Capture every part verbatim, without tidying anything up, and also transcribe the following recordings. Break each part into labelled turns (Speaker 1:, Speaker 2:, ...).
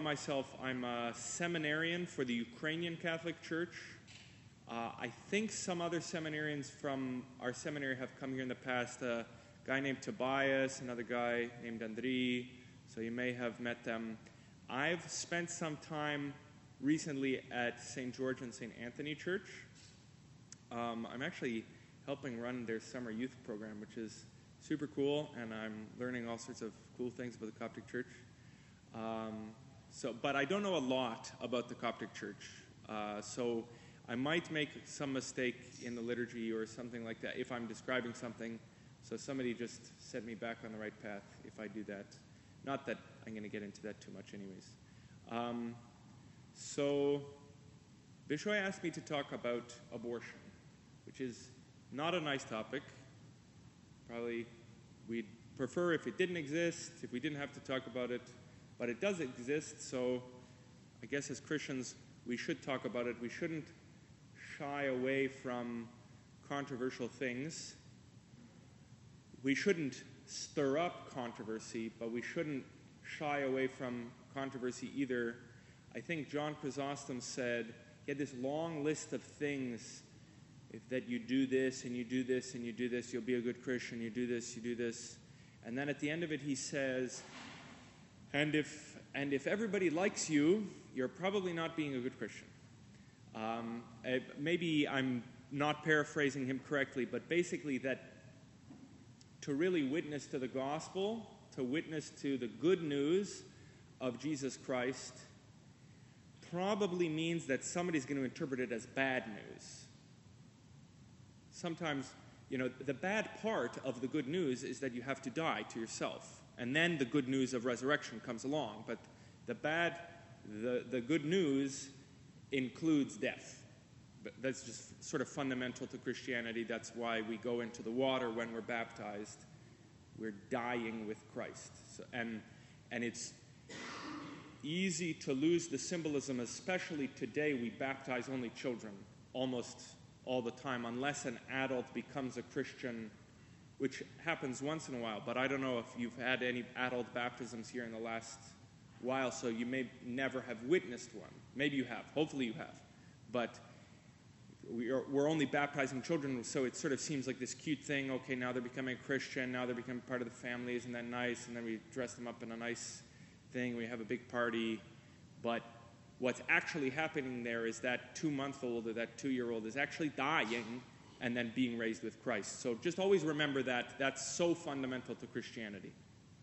Speaker 1: Myself, I'm a seminarian for the Ukrainian Catholic Church. Uh, I think some other seminarians from our seminary have come here in the past. A guy named Tobias, another guy named Andriy, so you may have met them. I've spent some time recently at Saint George and Saint Anthony Church. Um, I'm actually helping run their summer youth program, which is super cool, and I'm learning all sorts of cool things about the Coptic Church. Um, so, but I don't know a lot about the Coptic Church, uh, so I might make some mistake in the liturgy or something like that if I'm describing something. So somebody just set me back on the right path if I do that. Not that I'm going to get into that too much anyways. Um, so Bishoy asked me to talk about abortion, which is not a nice topic. Probably we'd prefer if it didn't exist, if we didn't have to talk about it. But it does exist, so I guess as Christians we should talk about it. We shouldn't shy away from controversial things. We shouldn't stir up controversy, but we shouldn't shy away from controversy either. I think John Chrysostom said he had this long list of things. If that you do this and you do this and you do this, you'll be a good Christian. You do this, you do this. And then at the end of it he says, and if and if everybody likes you, you're probably not being a good Christian. Um, maybe I'm not paraphrasing him correctly, but basically that to really witness to the gospel, to witness to the good news of Jesus Christ, probably means that somebody's going to interpret it as bad news. Sometimes, you know, the bad part of the good news is that you have to die to yourself. And then the good news of resurrection comes along. But the bad, the, the good news includes death. But that's just sort of fundamental to Christianity. That's why we go into the water when we're baptized. We're dying with Christ. So, and, and it's easy to lose the symbolism, especially today. We baptize only children almost all the time, unless an adult becomes a Christian, which happens once in a while. But I don't know if you've had any adult baptisms here in the last while, so you may never have witnessed one. Maybe you have. Hopefully you have. But we are, we're only baptizing children, so it sort of seems like this cute thing. Okay, now they're becoming a Christian. Now they're becoming part of the family. Isn't that nice? And then we dress them up in a nice thing. We have a big party. But what's actually happening there is that two-month-old or that two-year-old is actually dying and then being raised with Christ. So just always remember that. That's so fundamental to Christianity.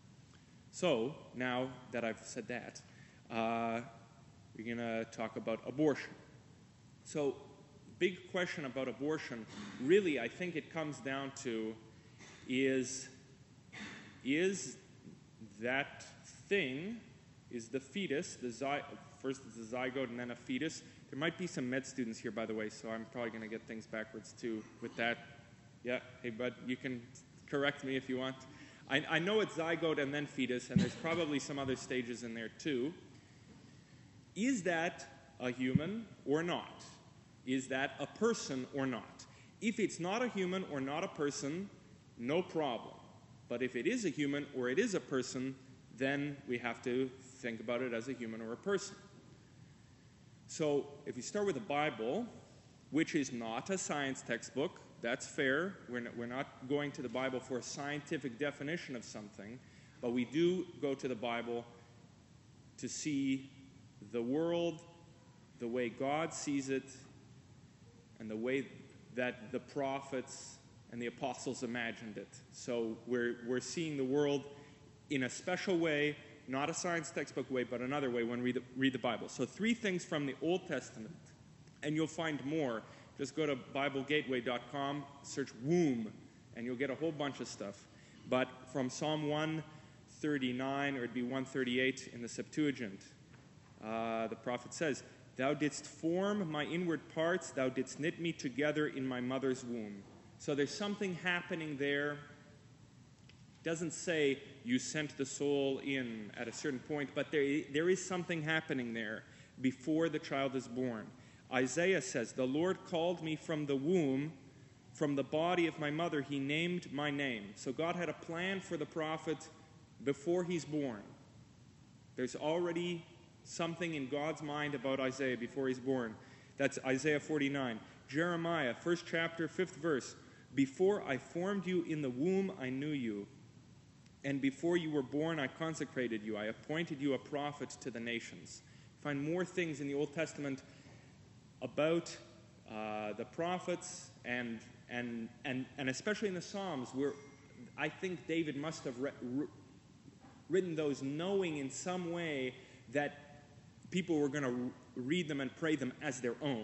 Speaker 1: So, now that I've said that, uh, we're going to talk about abortion. So, big question about abortion, really I think it comes down to is, is that thing, is the fetus, the zy- first it's a zygote and then a fetus. There might be some med students here, by the way, so I'm probably going to get things backwards, too, with that. Yeah, hey, bud, you can correct me if you want. I, I know it's zygote and then fetus, and there's probably some other stages in there, too. Is that a human or not? Is that a person or not? If it's not a human or not a person, no problem. But if it is a human or it is a person, then we have to think about it as a human or a person. So, if we start with the Bible, which is not a science textbook, that's fair. We're not, we're not going to the Bible for a scientific definition of something, but we do go to the Bible to see the world the way God sees it and the way that the prophets and the apostles imagined it. So we're, we're seeing the world in a special way, not a science textbook way, but another way when we read the, read the Bible. So three things from the Old Testament, and you'll find more. Just go to Bible Gateway dot com, search womb, and you'll get a whole bunch of stuff. But from Psalm one thirty-nine, or it'd be one thirty-eight in the Septuagint, uh, the prophet says, "Thou didst form my inward parts, thou didst knit me together in my mother's womb." So there's something happening there. It doesn't say you sent the soul in at a certain point, but there, there is something happening there before the child is born. Isaiah says, "The Lord called me from the womb, from the body of my mother, he named my name." So God had a plan for the prophet before he's born. There's already something in God's mind about Isaiah before he's born. That's Isaiah forty-nine. Jeremiah, first chapter, fifth verse. Before I formed you in the womb, I knew you. And before you were born, I consecrated you. I appointed you a prophet to the nations. Find more things in the Old Testament about uh, the prophets and, and, and, and especially in the Psalms, where I think David must have re- re- written those knowing in some way that people were going to read them and pray them as their own.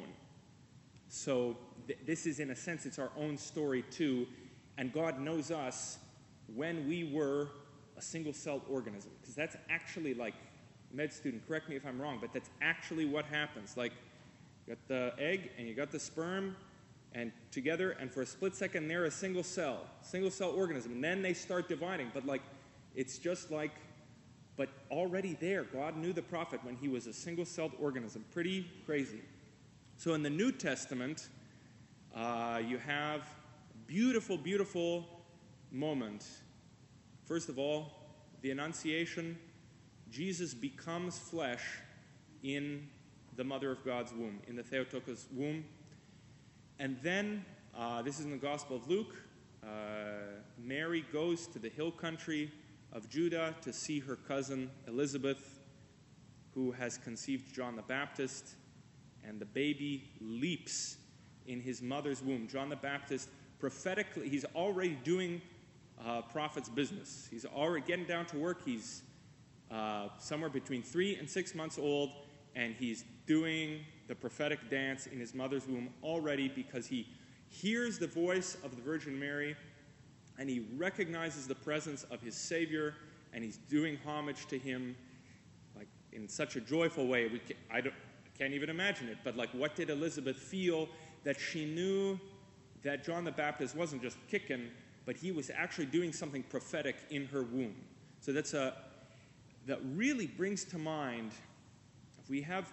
Speaker 1: So th- this is, in a sense, it's our own story too, and God knows us when we were a single-celled organism, because that's actually, like, med student, correct me if I'm wrong, but that's actually what happens. Like, you got the egg and you got the sperm, and together, and for a split second, they're a single cell, single-cell organism, and then they start dividing. But, like, it's just like, but already there, God knew the prophet when he was a single-celled organism. Pretty crazy. So in the New Testament, uh, you have beautiful, beautiful moment. First of all, the Annunciation. Jesus becomes flesh in the Mother of God's womb, in the Theotokos womb. And then, uh, this is in the Gospel of Luke, uh, Mary goes to the hill country of Judah to see her cousin Elizabeth, who has conceived John the Baptist, and the baby leaps in his mother's womb. John the Baptist, prophetically, he's already doing uh, prophet's business. He's already getting down to work. He's uh, somewhere between three and six months old, and he's doing the prophetic dance in his mother's womb already, because he hears the voice of the Virgin Mary, and he recognizes the presence of his Savior, and he's doing homage to him, like, in such a joyful way. We can, I, don't, I can't even imagine it, but, like, what did Elizabeth feel? That she knew that John the Baptist wasn't just kicking, but he was actually doing something prophetic in her womb. So that's a, that really brings to mind, if we have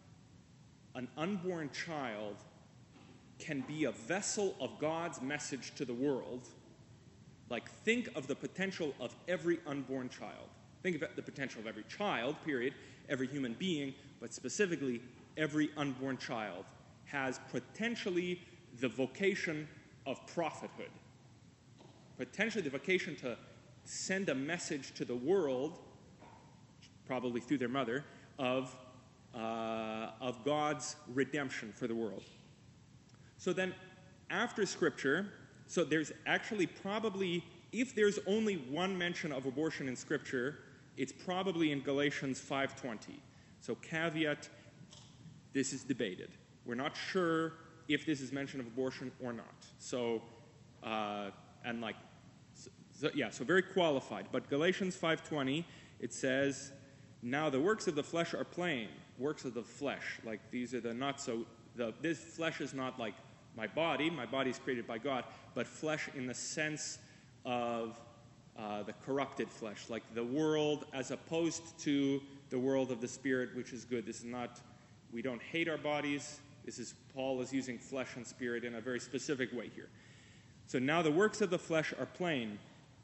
Speaker 1: an unborn child can be a vessel of God's message to the world, like, think of the potential of every unborn child. Think of the potential of every child, period, every human being, but specifically every unborn child has potentially the vocation of prophethood, potentially the vocation to send a message to the world, probably through their mother, of Uh, of God's redemption for the world. So then, after Scripture, so there's actually probably, if there's only one mention of abortion in Scripture, it's probably in Galatians five twenty. So caveat, this is debated. We're not sure if this is mention of abortion or not. So, uh, and like, so, so, yeah, so very qualified. But Galatians five twenty, it says, now the works of the flesh are plain. Works of the flesh, like these are the not so, the, this flesh is not like my body, my body is created by God, but flesh in the sense of uh, the corrupted flesh, like the world as opposed to the world of the Spirit, which is good. This is not, we don't hate our bodies. This is, Paul is using flesh and spirit in a very specific way here. So now the works of the flesh are plain: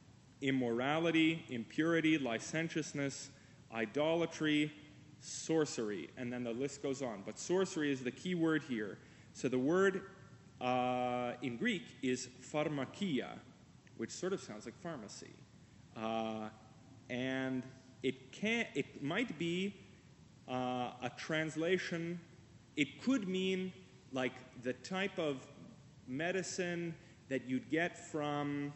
Speaker 1: immorality, impurity, licentiousness, idolatry, sorcery, and then the list goes on. But sorcery is the key word here. So the word uh, in Greek is pharmakia, which sort of sounds like pharmacy. Uh, and it can, it might be uh, a translation. It could mean like the type of medicine that you'd get from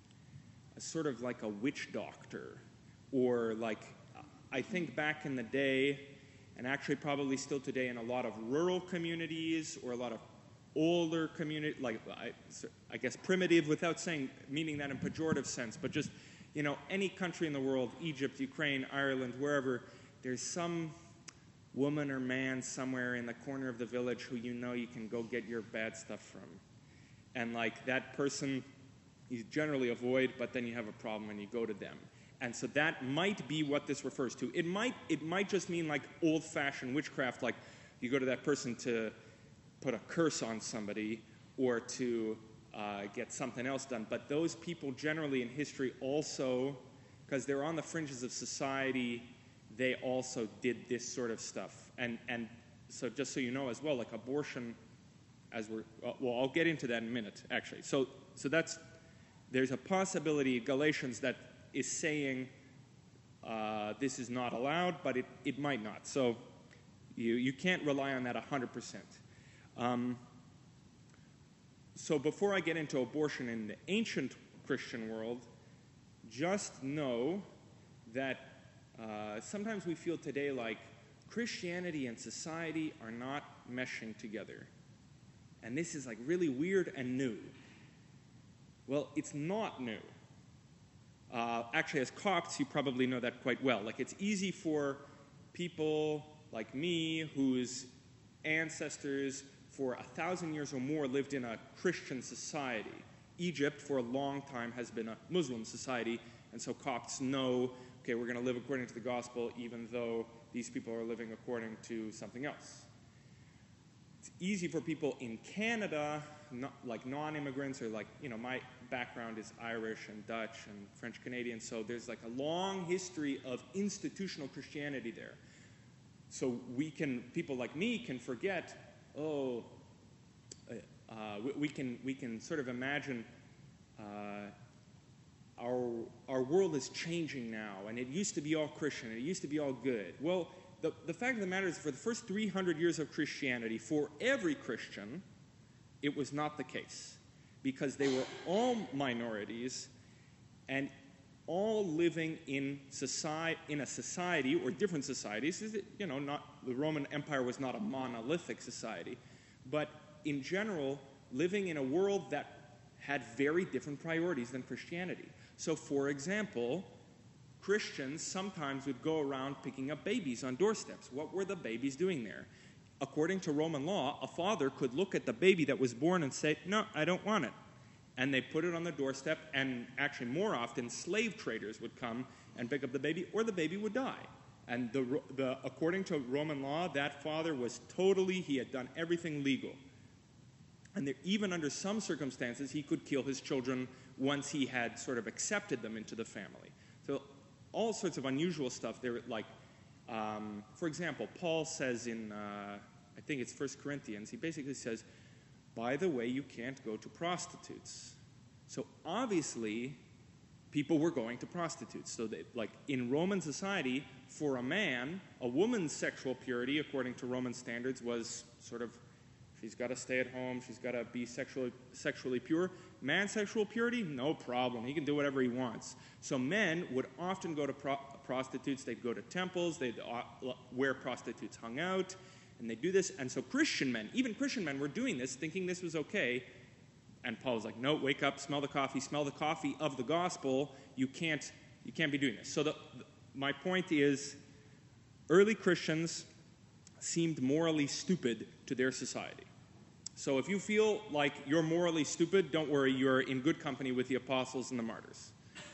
Speaker 1: a sort of like a witch doctor, or like, I think back in the day, and actually probably still today in a lot of rural communities or a lot of older community, like I, I guess primitive, without saying, meaning that in pejorative sense, but just, you know, any country in the world, Egypt, Ukraine, Ireland, wherever, there's some woman or man somewhere in the corner of the village who you know you can go get your bad stuff from. And like that person you generally avoid, but then you have a problem and you go to them. And so that might be what this refers to. It might it might just mean like old-fashioned witchcraft, like you go to that person to put a curse on somebody or to uh, get something else done. But those people generally in history also, because they're on the fringes of society, they also did this sort of stuff. And and so just so you know as well, like abortion, as we're, well, I'll get into that in a minute, actually. So so that's, there's a possibility, Galatians, that is saying uh, this is not allowed, but it, it might not. So you, you can't rely on that one hundred percent. Um, so before I get into abortion in the ancient Christian world, just know that uh, sometimes we feel today like Christianity and society are not meshing together. And this is like really weird and new. Well, it's not new. Uh, actually, as Copts, you probably know that quite well. Like, it's easy for people like me, whose ancestors for a thousand years or more lived in a Christian society. Egypt, for a long time, has been a Muslim society, and so Copts know, okay, we're going to live according to the gospel, even though these people are living according to something else. It's easy for people in Canada, not, like non-immigrants, or like, you know, my background is Irish and Dutch and French-Canadian, so there's like a long history of institutional Christianity there. So we can, people like me can forget, oh, uh, we, we can we can sort of imagine uh, our our world is changing now, and it used to be all Christian, and it used to be all good. Well, the, the fact of the matter is, for the first three hundred years of Christianity, for every Christian, it was not the case, because they were all minorities, and all living in society, in a society, or different societies. You know, not the Roman Empire was not a monolithic society, but in general, living in a world that had very different priorities than Christianity. So, for example, Christians sometimes would go around picking up babies on doorsteps. What were the babies doing there? According to Roman law, a father could look at the baby that was born and say, no, I don't want it. And they put it on the doorstep, and actually more often slave traders would come and pick up the baby, or the baby would die. And the, the, according to Roman law, that father was totally, he had done everything legal. And there, even under some circumstances, he could kill his children once he had sort of accepted them into the family. So all sorts of unusual stuff there, like, um, for example, Paul says in, uh, I think it's First Corinthians, he basically says, by the way, you can't go to prostitutes. So obviously, people were going to prostitutes. So they, like in Roman society, for a man, a woman's sexual purity, according to Roman standards, was sort of, she's got to stay at home, she's got to be sexually, sexually pure. Man's sexual purity, no problem. He can do whatever he wants. So men would often go to pro- prostitutes. They'd go to temples, they'd uh, where prostitutes hung out, and they do this. And so Christian men, even Christian men, were doing this, thinking this was okay. And Paul was like, no, wake up, smell the coffee, smell the coffee of the gospel. You can't, you can't be doing this. So the, the, my point is, early Christians seemed morally stupid to their society. So if you feel like you're morally stupid, don't worry, you're in good company with the apostles and the martyrs.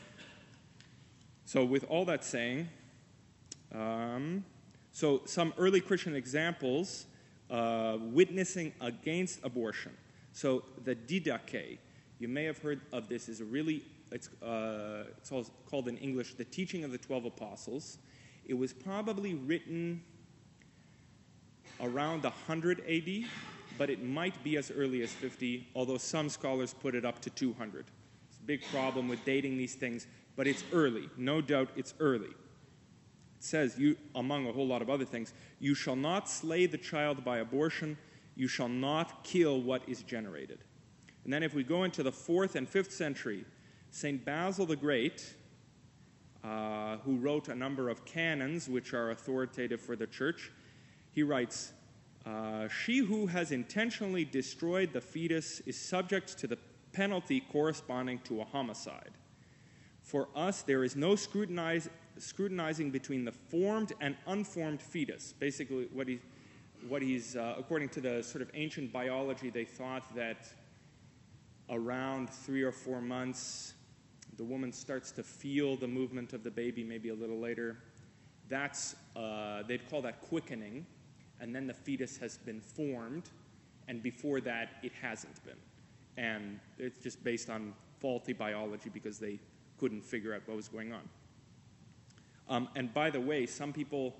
Speaker 1: So with all that saying, um, so some early Christian examples, uh, witnessing against abortion. So the Didache, you may have heard of this, is a really, it's, uh, it's called in English, The Teaching of the Twelve Apostles. It was probably written around one hundred A D, but it might be as early as fifty, although some scholars put it up to two hundred. It's a big problem with dating these things, but it's early. No doubt it's early. It says, you, among a whole lot of other things, you shall not slay the child by abortion, you shall not kill what is generated. And then if we go into the fourth and fifth century, Saint Basil the Great, uh, who wrote a number of canons which are authoritative for the church, he writes, uh, she who has intentionally destroyed the fetus is subject to the penalty corresponding to a homicide. For us, there is no scrutinize, scrutinizing between the formed and unformed fetus. Basically, what he, what he's, uh, according to the sort of ancient biology, they thought that around three or four months, the woman starts to feel the movement of the baby, maybe a little later. That's, uh, they'd call that quickening, and then the fetus has been formed, and before that, it hasn't been. And it's just based on faulty biology because they couldn't figure out what was going on. Um, and by the way, some people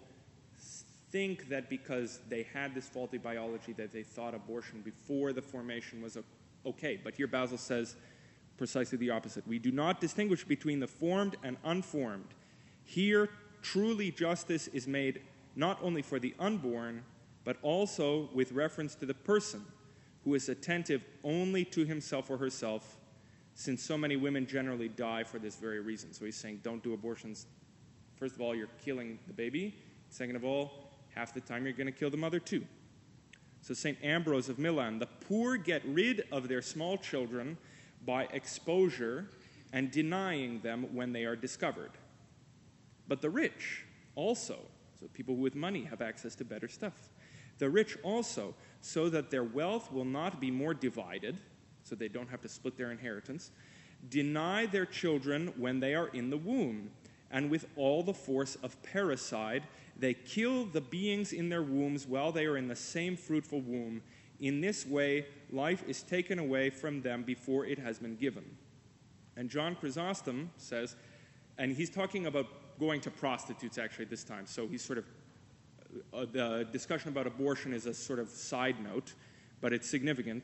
Speaker 1: think that because they had this faulty biology that they thought abortion before the formation was okay. But here Basil says precisely the opposite. We do not distinguish between the formed and unformed. Here, truly justice is made not only for the unborn, but also with reference to the person who is attentive only to himself or herself, since so many women generally die for this very reason. So he's saying, don't do abortions. First of all, you're killing the baby. Second of all, half the time you're going to kill the mother too. So Saint Ambrose of Milan, the poor get rid of their small children by exposure and denying them when they are discovered. But the rich also, so people with money have access to better stuff. The rich also, so that their wealth will not be more divided, so they don't have to split their inheritance, deny their children when they are in the womb, and with all the force of parricide, they kill the beings in their wombs while they are in the same fruitful womb. In this way, life is taken away from them before it has been given. And John Chrysostom says, and he's talking about going to prostitutes actually this time, so he's sort of, uh, the discussion about abortion is a sort of side note, but it's significant.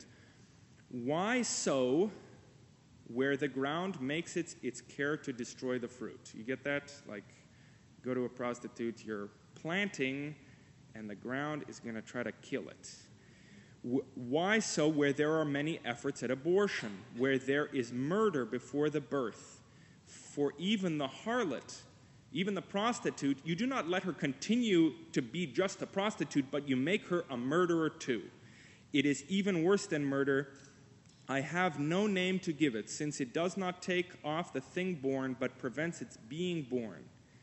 Speaker 1: Why so where the ground makes its, its care to destroy the fruit? You get that? Like, go to a prostitute, you're planting, and the ground is going to try to kill it. W- why so where there are many efforts at abortion, where there is murder before the birth? For even the harlot, even the prostitute, you do not let her continue to be just a prostitute, but you make her a murderer too. It is even worse than murder. I have no name to give it, since it does not take off the thing born, but prevents its being born.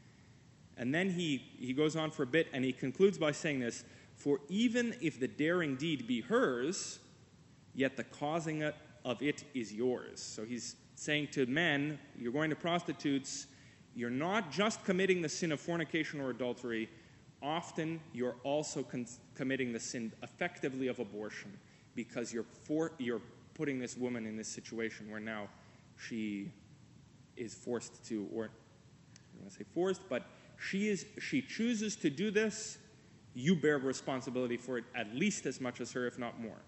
Speaker 1: And then he, he goes on for a bit, and he concludes by saying this, for even if the daring deed be hers, yet the causing it, of it is yours. So he's saying to men, you're going to prostitutes, you're not just committing the sin of fornication or adultery, often you're also con- committing the sin effectively of abortion, because you're for, you're putting this woman in this situation where now she is forced to, or I don't want to say forced, but she is she chooses to do this, you bear responsibility for it at least as much as her, if not more.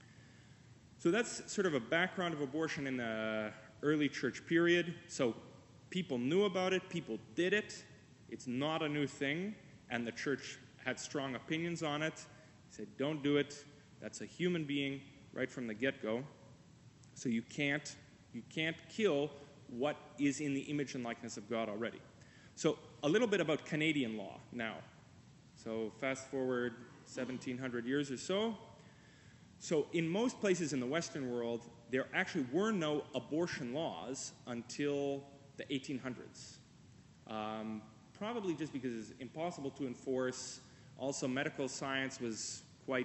Speaker 1: So that's sort of a background of abortion in the early church period. So people knew about it, people did it, it's not a new thing, and the church had strong opinions on it. They said, don't do it, that's a human being right from the get-go. So you can't you can't kill what is in the image and likeness of God already. So a little bit about Canadian law now. So fast forward seventeen hundred years or so. So in most places in the Western world, there actually were no abortion laws until the eighteen hundreds. Um, probably just because it's impossible to enforce. Also, medical science was quite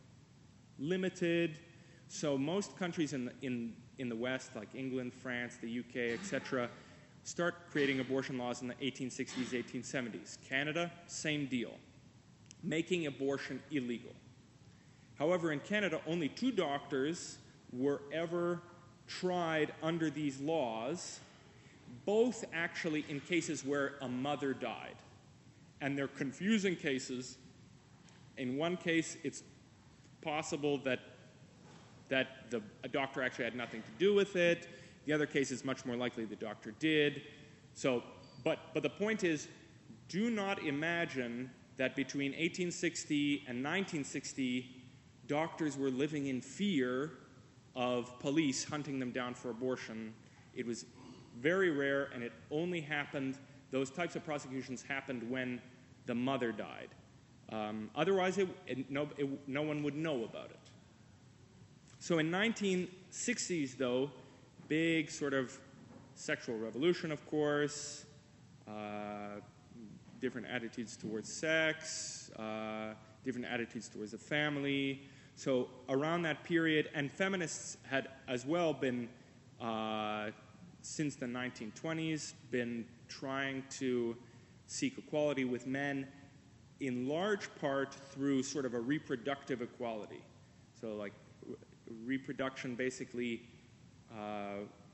Speaker 1: limited. So most countries in the, in, in the West, like England, France, the U K, et cetera, start creating abortion laws in the eighteen sixties, eighteen seventies. Canada, same deal, making abortion illegal. However, in Canada, only two doctors were ever tried under these laws, both actually in cases where a mother died. And they're confusing cases. In one case, it's possible that that the a doctor actually had nothing to do with it. The other case is much more likely the doctor did. So, but but the point is, do not imagine that between eighteen sixty and nineteen sixty, doctors were living in fear of police hunting them down for abortion. It was very rare, and it only happened, those types of prosecutions happened when the mother died. Um, otherwise, it, it, no, it, no one would know about it. So in nineteen sixties, though, big sort of sexual revolution, of course, uh, different attitudes towards sex, uh, different attitudes towards the family. So around that period, and feminists had as well been, uh, since the nineteen twenties, been trying to seek equality with men, in large part through sort of a reproductive equality. So like reproduction basically uh,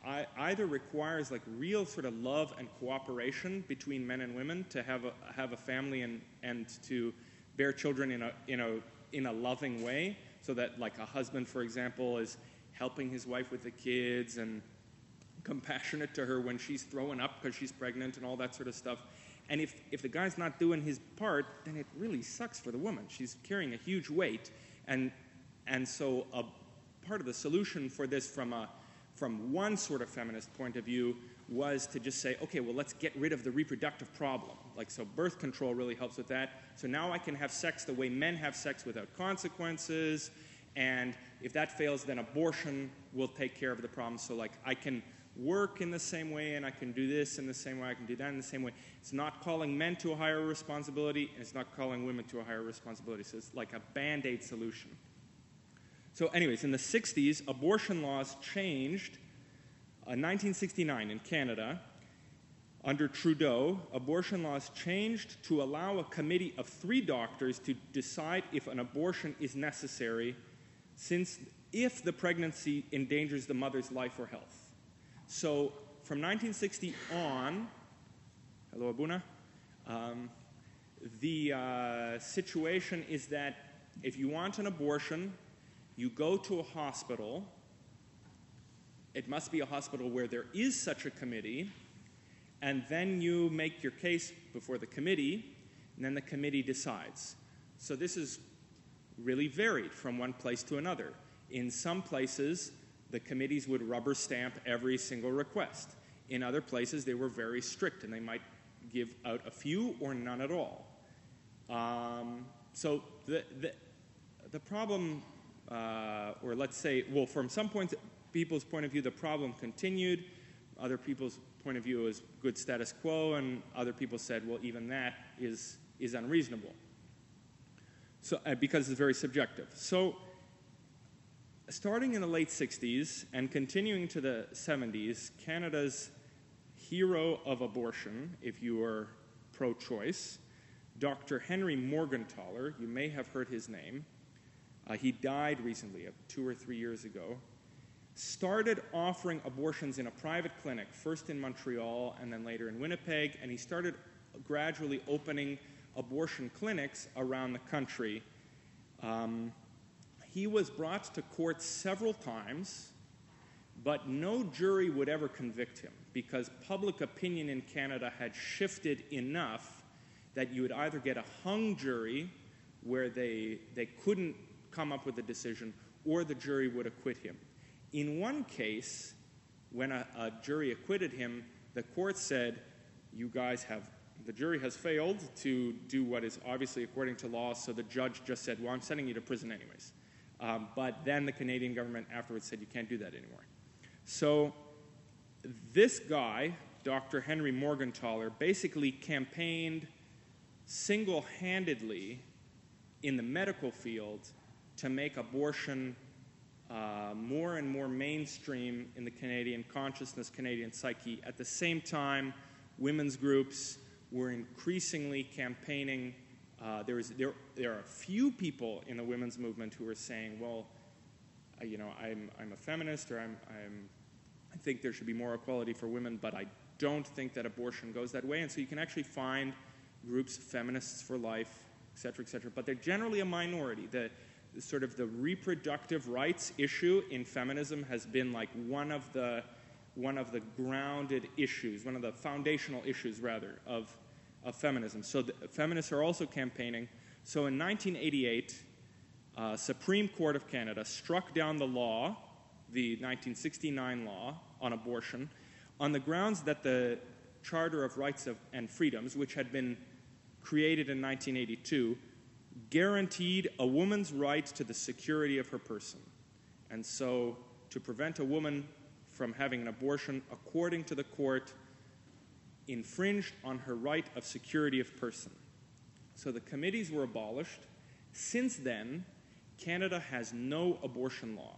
Speaker 1: I, either requires like real sort of love and cooperation between men and women to have a have a family and and to bear children in a in a in a loving way, so that like a husband, for example, is helping his wife with the kids and compassionate to her when she's throwing up because she's pregnant and all that sort of stuff. And if, if the guy's not doing his part, then it really sucks for the woman. She's carrying a huge weight. And and so a part of the solution for this from a from one sort of feminist point of view was to just say, okay, well, let's get rid of the reproductive problem. Like, so birth control really helps with that. So now I can have sex the way men have sex without consequences. And if that fails, then abortion will take care of the problem. So, like, I can work in the same way, and I can do this in the same way, I can do that in the same way. It's not calling men to a higher responsibility, and it's not calling women to a higher responsibility. So it's like a Band-Aid solution. So anyways, in the sixties, abortion laws changed. In nineteen sixty-nine in Canada, under Trudeau, abortion laws changed to allow a committee of three doctors to decide if an abortion is necessary, since if the pregnancy endangers the mother's life or health. So from nineteen sixty on, hello Abuna, um, the uh, situation is that if you want an abortion, you go to a hospital. It must be a hospital where there is such a committee, and then you make your case before the committee, and then the committee decides. So this is really varied from one place to another. In some places, the committees would rubber stamp every single request. In other places, they were very strict, and they might give out a few or none at all. Um, so the, the, the problem, uh, or let's say, well, from some points, people's point of view, the problem continued. Other people's point of view is good status quo, and other people said, well, even that is, is unreasonable. So, uh, because it's very subjective. So, starting in the late sixties and continuing to the seventies, Canada's hero of abortion, if you are pro-choice, Doctor Henry Morgentaler, you may have heard his name. Uh, he died recently, uh, two or three years ago. Started offering abortions in a private clinic, first in Montreal and then later in Winnipeg, and he started gradually opening abortion clinics around the country. Um, he was brought to court several times, but no jury would ever convict him because public opinion in Canada had shifted enough that you would either get a hung jury where they, they couldn't come up with a decision, or the jury would acquit him. In one case, when a, a jury acquitted him, the court said, you guys have, the jury has failed to do what is obviously according to law, so the judge just said, well, I'm sending you to prison anyways. Um, but then the Canadian government afterwards said, you can't do that anymore. So this guy, Doctor Henry Morgentaler, basically campaigned single-handedly in the medical field to make abortion Uh, more and more mainstream in the Canadian consciousness, Canadian psyche. At the same time, women's groups were increasingly campaigning. Uh, there, is, there, there are a few people in the women's movement who are saying, well, uh, you know, I'm, I'm a feminist, or I'm, I'm, I think there should be more equality for women, but I don't think that abortion goes that way. And so you can actually find groups, feminists for life, et cetera, et cetera, but they're generally a minority. The, sort of the reproductive rights issue in feminism has been like one of the one of the grounded issues, one of the foundational issues rather of of feminism. So the feminists are also campaigning. So in nineteen eighty-eight, uh, Supreme Court of Canada struck down the law, the nineteen sixty-nine law on abortion, on the grounds that the Charter of Rights of, and Freedoms, which had been created in nineteen eighty-two, guaranteed a woman's right to the security of her person. And so to prevent a woman from having an abortion, according to the court, infringed on her right of security of person. So the committees were abolished. Since then, Canada has no abortion law.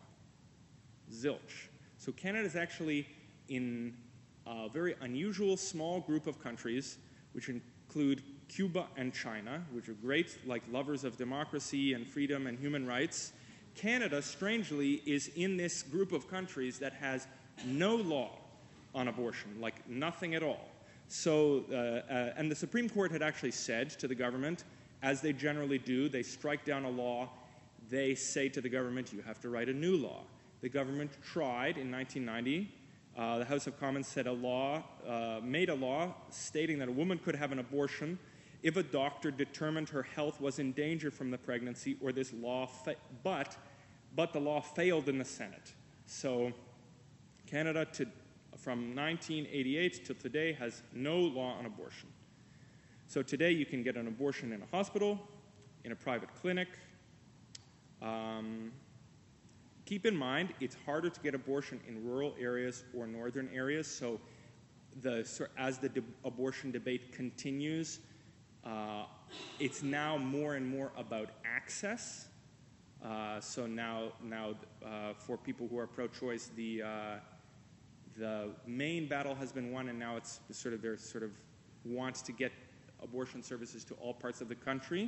Speaker 1: Zilch. So Canada is actually in a very unusual small group of countries, which include Cuba and China, which are great, like lovers of democracy and freedom and human rights. Canada, strangely, is in this group of countries that has no law on abortion, like nothing at all. So, uh, uh, and the Supreme Court had actually said to the government, as they generally do, they strike down a law, they say to the government, you have to write a new law. The government tried in nineteen ninety. Uh, the House of Commons said a law, uh, made a law stating that a woman could have an abortion if a doctor determined her health was in danger from the pregnancy, or this law, fa- but, but the law failed in the Senate. So Canada, to, from nineteen eighty-eight till today, has no law on abortion. So today you can get an abortion in a hospital, in a private clinic. Um, keep in mind, it's harder to get abortion in rural areas or northern areas. So the, so as the de- abortion debate continues, uh, it's now more and more about access. Uh, so now, now uh, for people who are pro-choice, the uh, the main battle has been won, and now it's sort of their sort of want to get abortion services to all parts of the country.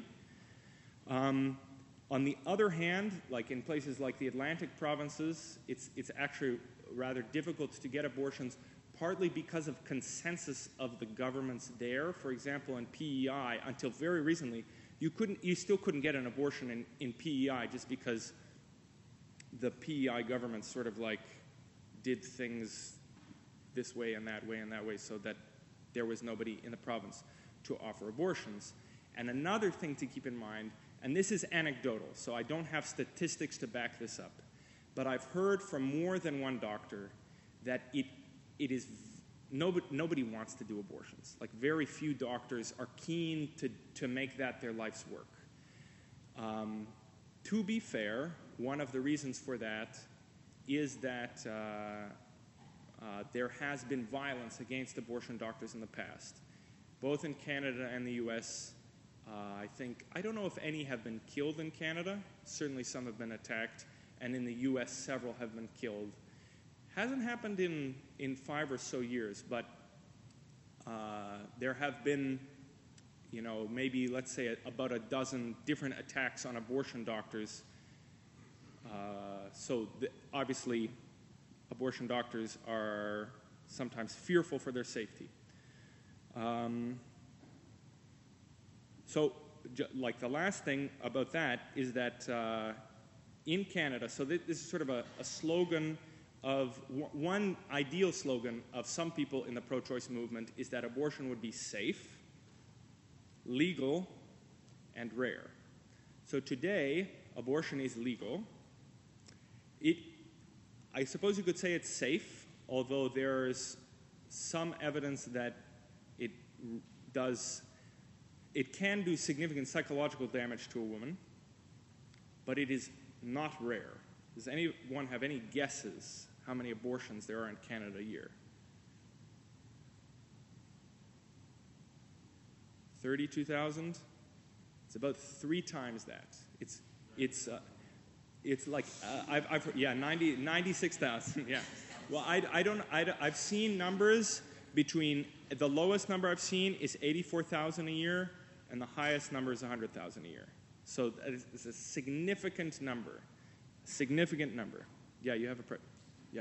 Speaker 1: Um, on the other hand, like in places like the Atlantic provinces, it's it's actually rather difficult to get abortions, partly because of consensus of the governments there. For example, in P E I, until very recently, you couldn't, you still couldn't get an abortion in, in P E I just because the P E I government sort of like did things this way and that way and that way so that there was nobody in the province to offer abortions. And another thing to keep in mind, and this is anecdotal, so I don't have statistics to back this up, but I've heard from more than one doctor that it it is nobody, nobody wants to do abortions. Like very few doctors are keen to, to make that their life's work. Um, to be fair, one of the reasons for that is that uh, uh, there has been violence against abortion doctors in the past, both in Canada and the U S. Uh, I think, I don't know if any have been killed in Canada. Certainly some have been attacked, and in the U S several have been killed. Hasn't happened in, in five or so years, but uh, there have been, you know, maybe, let's say, a, about a dozen different attacks on abortion doctors. Uh, so the, obviously, abortion doctors are sometimes fearful for their safety. Um, so, j- like the last thing about that is that uh, in Canada, so th- this is sort of a, a slogan of w- one ideal slogan of some people in the pro-choice movement is that abortion would be safe, legal, and rare. So today, abortion is legal. It, I suppose you could say it's safe, although there's some evidence that it does, it can do significant psychological damage to a woman, but it is not rare. Does anyone have any guesses how many abortions there are in Canada a year? thirty-two thousand? It's about three times that. It's it's uh, it's like uh, I've, I've yeah ninety, ninety-six thousand. Yeah. Well, I, I don't I, I've seen numbers between the lowest number I've seen is eighty-four thousand a year, and the highest number is one hundred thousand a year. So it's a significant number. Significant number. Yeah, you have a pre- yeah.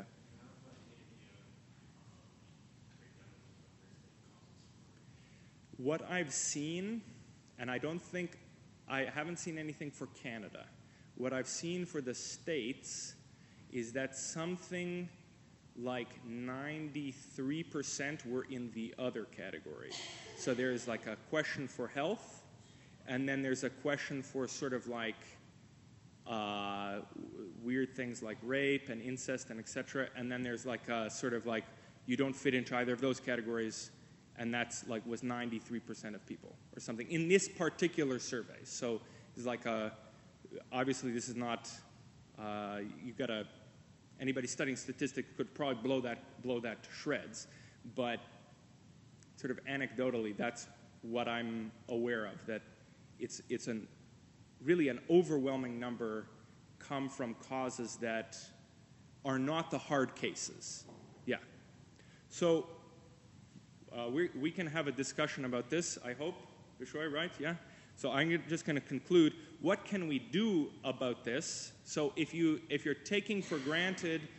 Speaker 1: What I've seen, and I don't think, I haven't seen anything for Canada. What I've seen for the States is that something like ninety-three percent were in the other category. So there's like a question for health, and then there's a question for sort of like uh, weird things like rape and incest and et cetera. And then there's like a sort of like you don't fit into either of those categories, and that's like was ninety-three percent of people or something in this particular survey. So it's like a, obviously this is not, uh, you've got to, anybody studying statistics could probably blow that blow that to shreds, but sort of anecdotally, that's what I'm aware of. That it's it's an really an overwhelming number come from causes that are not the hard cases. Yeah. So uh, we we can have a discussion about this. I hope, Bishoy, right? Yeah. So I'm just going to conclude. What can we do about this? So if you if you're taking for granted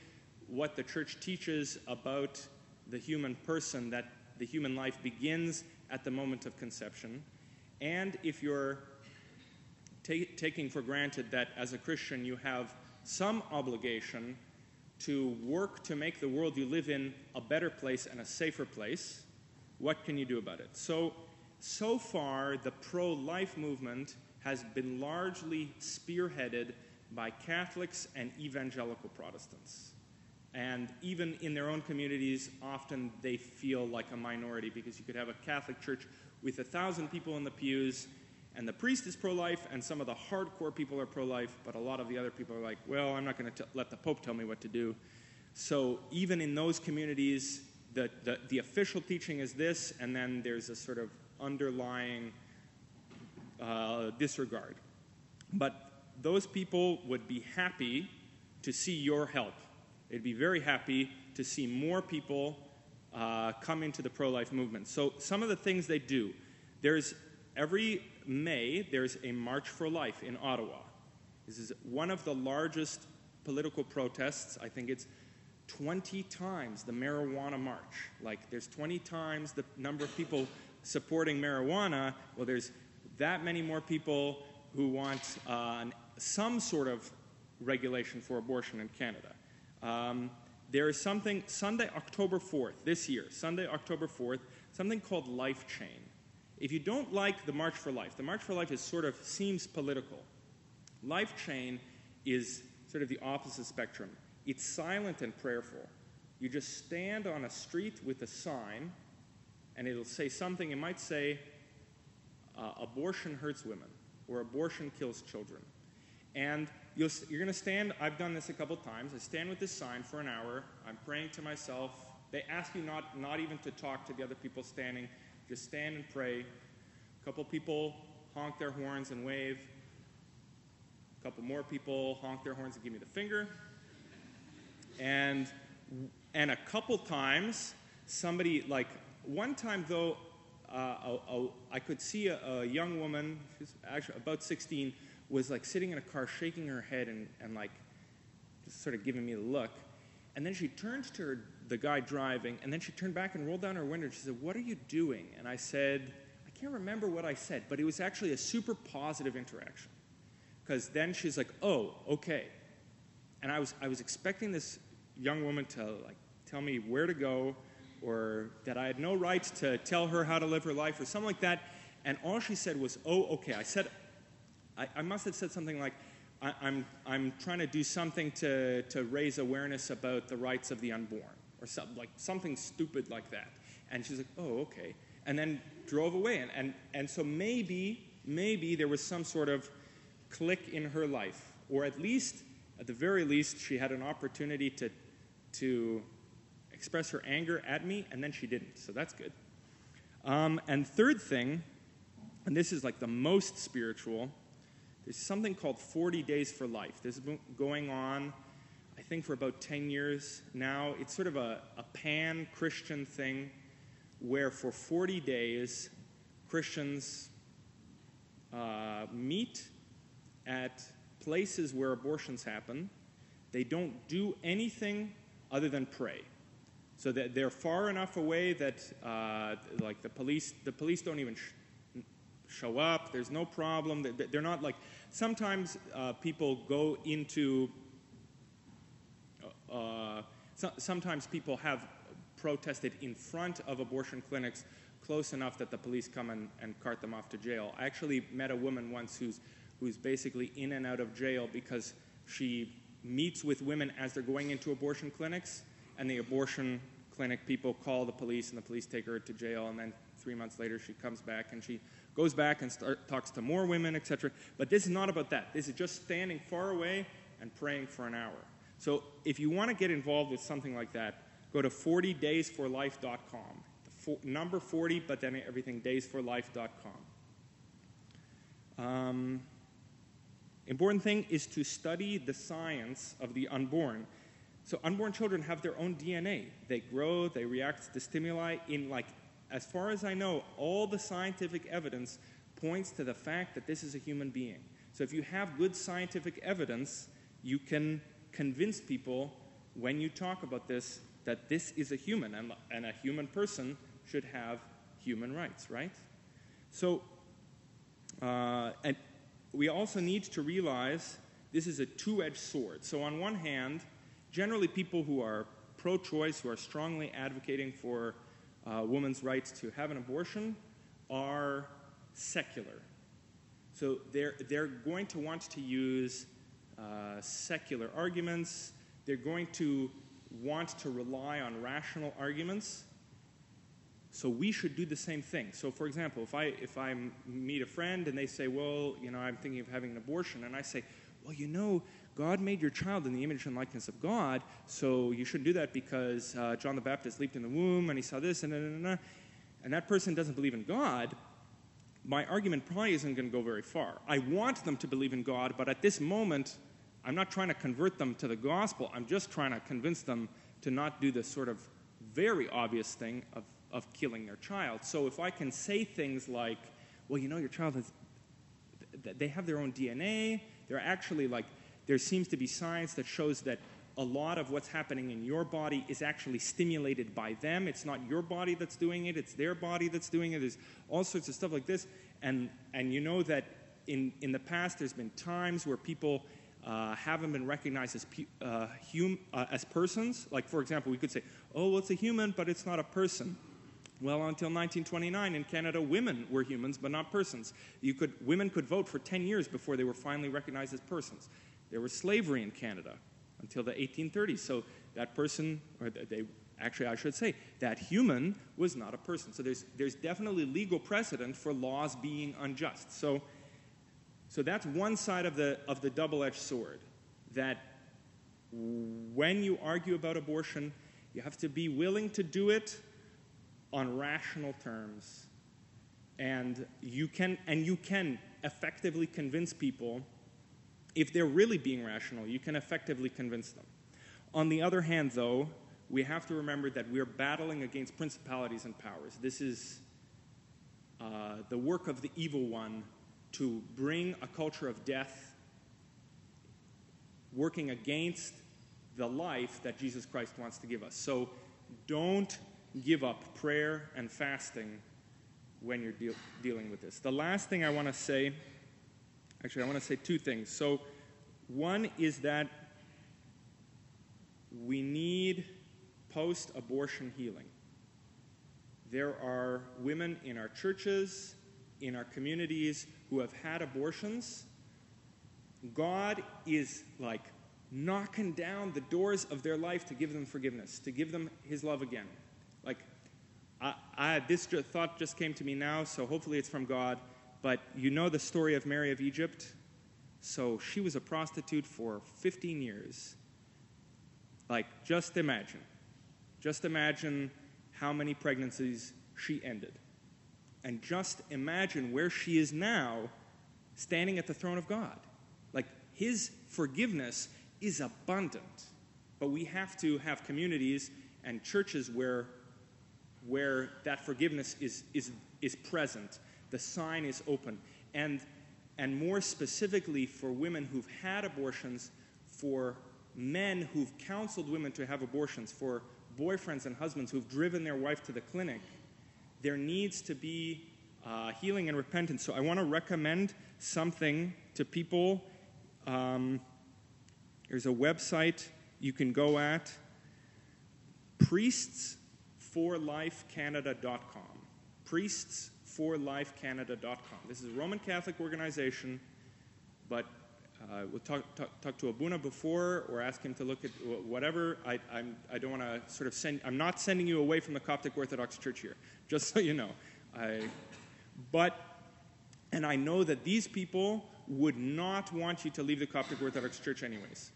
Speaker 1: what the church teaches about the human person, that the human life begins at the moment of conception, and if you're ta- taking for granted that as a Christian you have some obligation to work to make the world you live in a better place and a safer place, what can you do about it? So, so far, the pro-life movement has been largely spearheaded by Catholics and evangelical Protestants. And even in their own communities, often they feel like a minority, because you could have a Catholic church with a thousand people in the pews, and the priest is pro-life, and some of the hardcore people are pro-life, but a lot of the other people are like, well, I'm not going to let the Pope tell me what to do. So even in those communities, the, the, the official teaching is this, and then there's a sort of underlying uh, disregard. But those people would be happy to see your help. They'd be very happy to see more people uh, come into the pro-life movement. So some of the things they do, there's every May, there's a March for Life in Ottawa. This is one of the largest political protests. I think it's twenty times the marijuana march. Like, there's twenty times the number of people supporting marijuana. Well, there's that many more people who want uh, an, some sort of regulation for abortion in Canada. Um, there is something, Sunday, October fourth, this year, Sunday, October fourth, something called Life Chain. If you don't like the March for Life, the March for Life is sort of seems political. Life Chain is sort of the opposite spectrum. It's silent and prayerful. You just stand on a street with a sign, and it'll say something. It might say, uh, abortion hurts women, or abortion kills children. And you'll, you're going to stand, I've done this a couple times, I stand with this sign for an hour, I'm praying to myself. They ask you not, not even to talk to the other people standing, just stand and pray. A couple people honk their horns and wave. A couple more people honk their horns and give me the finger. And, and a couple times, somebody, like, one time though, uh, a, a, I could see a, a young woman, she's actually about sixteen, was like sitting in a car shaking her head and, and like just sort of giving me the look. And then she turned to her, the guy driving, and then she turned back and rolled down her window and she said, "What are you doing?" And I said, I can't remember what I said, but it was actually a super positive interaction. Because then she's like, "Oh, okay." And I was I was expecting this young woman to like tell me where to go, or that I had no right to tell her how to live her life, or something like that. And all she said was, "Oh, okay." I said, I, I must have said something like, I, I'm I'm trying to do something to, to raise awareness about the rights of the unborn, or something like something stupid like that. And she's like, "Oh, okay," and then drove away. And, and and so maybe maybe there was some sort of click in her life, or at least, at the very least, she had an opportunity to to express her anger at me, and then she didn't. So that's good. Um, and third thing, and this is like the most spiritual. There's something called forty days for Life. This has been going on, I think, for about ten years now. It's sort of a, a pan-Christian thing where for forty days, Christians uh, meet at places where abortions happen. They don't do anything other than pray. So that they're far enough away that uh, like the police, the police don't even sh- show up. There's no problem. They're not like, sometimes uh, people go into, uh, so, sometimes people have protested in front of abortion clinics close enough that the police come and, and cart them off to jail. I actually met a woman once who's, who's basically in and out of jail because she meets with women as they're going into abortion clinics, and the abortion clinic people call the police, and the police take her to jail, and then three months later she comes back, and she goes back and start, talks to more women, et cetera. But this is not about that. This is just standing far away and praying for an hour. So if you want to get involved with something like that, go to forty days for life dot com. The for, number forty, but then everything, days for life dot com. Um, important thing is to study the science of the unborn. So unborn children have their own D N A. They grow, they react to stimuli. In, like, as far as I know, all the scientific evidence points to the fact that this is a human being. So if you have good scientific evidence, you can convince people when you talk about this, that this is a human, and, and a human person should have human rights, right? So, uh, and we also need to realize this is a two-edged sword. So on one hand, generally people who are pro-choice, who are strongly advocating for uh, women's rights to have an abortion, are secular. So they're, they're going to want to use uh, secular arguments. They're going to want to rely on rational arguments. So we should do the same thing. So for example, if I, if I meet a friend and they say, well, you know, I'm thinking of having an abortion, and I say, well, you know, God made your child in the image and likeness of God, so you shouldn't do that because uh, John the Baptist leaped in the womb and he saw this and da, da, da, da, and that person doesn't believe in God, my argument probably isn't going to go very far. I want them to believe in God, but at this moment, I'm not trying to convert them to the gospel. I'm just trying to convince them to not do this sort of very obvious thing of, of killing their child. So if I can say things like, well, you know, your child has, they have their own D N A, they're actually like, there seems to be science that shows that a lot of what's happening in your body is actually stimulated by them. It's not your body that's doing it, it's their body that's doing it. There's all sorts of stuff like this. And and you know that in, in the past there's been times where people uh, haven't been recognized as, uh, hum, uh, as persons. Like, for example, we could say, oh, well, it's a human, but it's not a person. Well, until nineteen twenty-nine in Canada, women were humans, but not persons. You could, women could vote for ten years before they were finally recognized as persons. There was slavery in Canada until the eighteen thirties. So that person, or they, actually I should say, that human was not a person. So there's, there's definitely legal precedent for laws being unjust. So, so that's one side of the, of the double-edged sword, that when you argue about abortion, you have to be willing to do it on rational terms. And you can, and you can effectively convince people. If they're really being rational, you can effectively convince them. On the other hand, though, we have to remember that we're battling against principalities and powers. This is uh, the work of the evil one to bring a culture of death, working against the life that Jesus Christ wants to give us. So don't give up prayer and fasting when you're de- dealing with this. The last thing I want to say, actually I want to say two things. So one is that we need post-abortion healing. There are women in our churches, in our communities, who have had abortions. God is like knocking down the doors of their life to give them forgiveness, to give them his love again. Like, I, I, this ju- thought just came to me now, so hopefully it's from God. But you know the story of Mary of Egypt? So she was a prostitute for fifteen years. Like, just imagine. Just imagine how many pregnancies she ended. And just imagine where she is now, standing at the throne of God. Like, his forgiveness is abundant. But we have to have communities and churches where where that forgiveness is, is, is present. The sign is open. And, and more specifically for women who've had abortions, for men who've counseled women to have abortions, for boyfriends and husbands who've driven their wife to the clinic, there needs to be uh, healing and repentance. So I want to recommend something to people. Um, there's a website you can go at, priests for life canada dot com. priests for life canada dot com. This is a Roman Catholic organization, but uh, we'll talk, talk, talk to Abuna before or ask him to look at whatever. I, I'm, I don't want to sort of send, I'm not sending you away from the Coptic Orthodox Church here, just so you know. I, but, and I know that these people would not want you to leave the Coptic Orthodox Church anyways.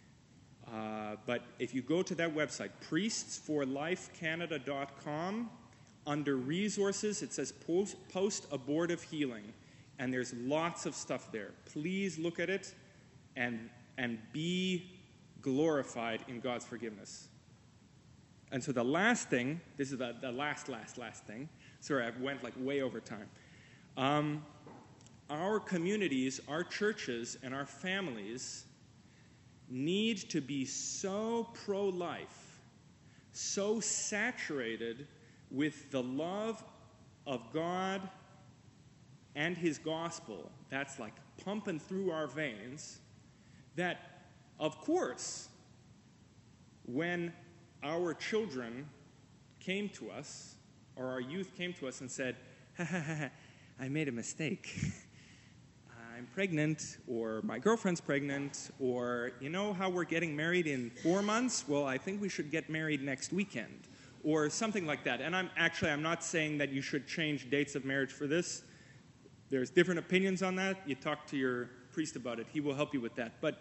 Speaker 1: Uh, but if you go to that website, priests for life canada dot com, under resources, it says post, post-abortive healing, and there's lots of stuff there. Please look at it and, and be glorified in God's forgiveness. And so the last thing, this is the, the last, last, last thing. Sorry, I went like way over time. Um, our communities, our churches, and our families need to be so pro-life, so saturated with the love of God and his gospel, that's like pumping through our veins, that, of course, when our children came to us, or our youth came to us and said, ha ha ha, I made a mistake. I'm pregnant, or my girlfriend's pregnant, or you know how we're getting married in four months? Well, I think we should get married next weekend, or something like that. And I'm actually, I'm not saying that you should change dates of marriage for this. There's different opinions on that. You talk to your priest about it. He will help you with that. But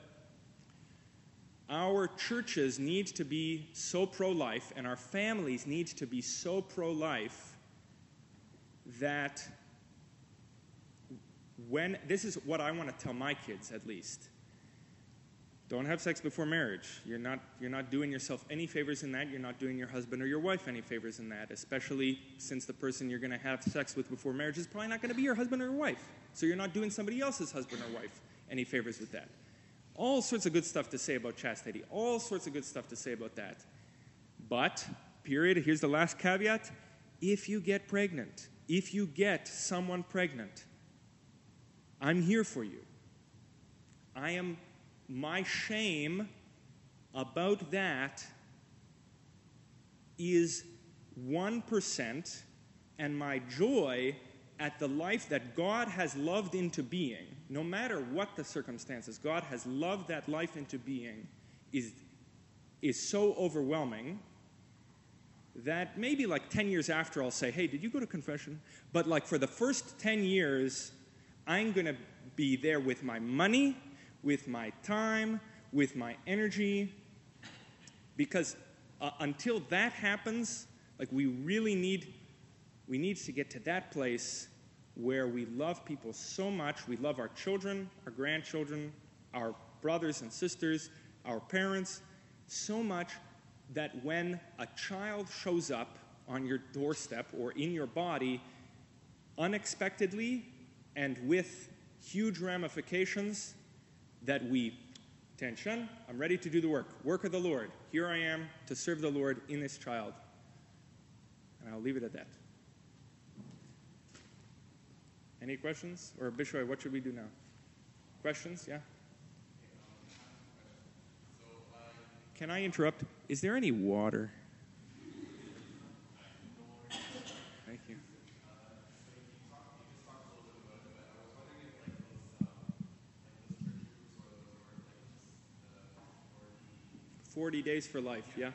Speaker 1: our churches need to be so pro-life, and our families need to be so pro-life that when, this is what I want to tell my kids at least. Don't have sex before marriage. You're not, you're not doing yourself any favors in that. You're not doing your husband or your wife any favors in that, especially since the person you're going to have sex with before marriage is probably not going to be your husband or your wife. So you're not doing somebody else's husband or wife any favors with that. All sorts of good stuff to say about chastity. All sorts of good stuff to say about that. But, period, here's the last caveat. If you get pregnant, if you get someone pregnant, I'm here for you. I am, my shame about that is one percent, and my joy at the life that God has loved into being, no matter what the circumstances, God has loved that life into being, is, is so overwhelming that maybe like ten years after I'll say, hey, did you go to confession? But like for the first ten years, I'm going to be there with my money, with my time, with my energy, because uh, until that happens, like we really need, we need to get to that place where we love people so much. We love our children, our grandchildren, our brothers and sisters, our parents, so much that when a child shows up on your doorstep or in your body unexpectedly and with huge ramifications, that we, attention, I'm ready to do the work. Work of the Lord. Here I am to serve the Lord in this child. And I'll leave it at that. Any questions? Or Bishoy, what should we do now? Questions? Yeah? Can I interrupt? Is there any water? Thank you. Forty days for life, yeah.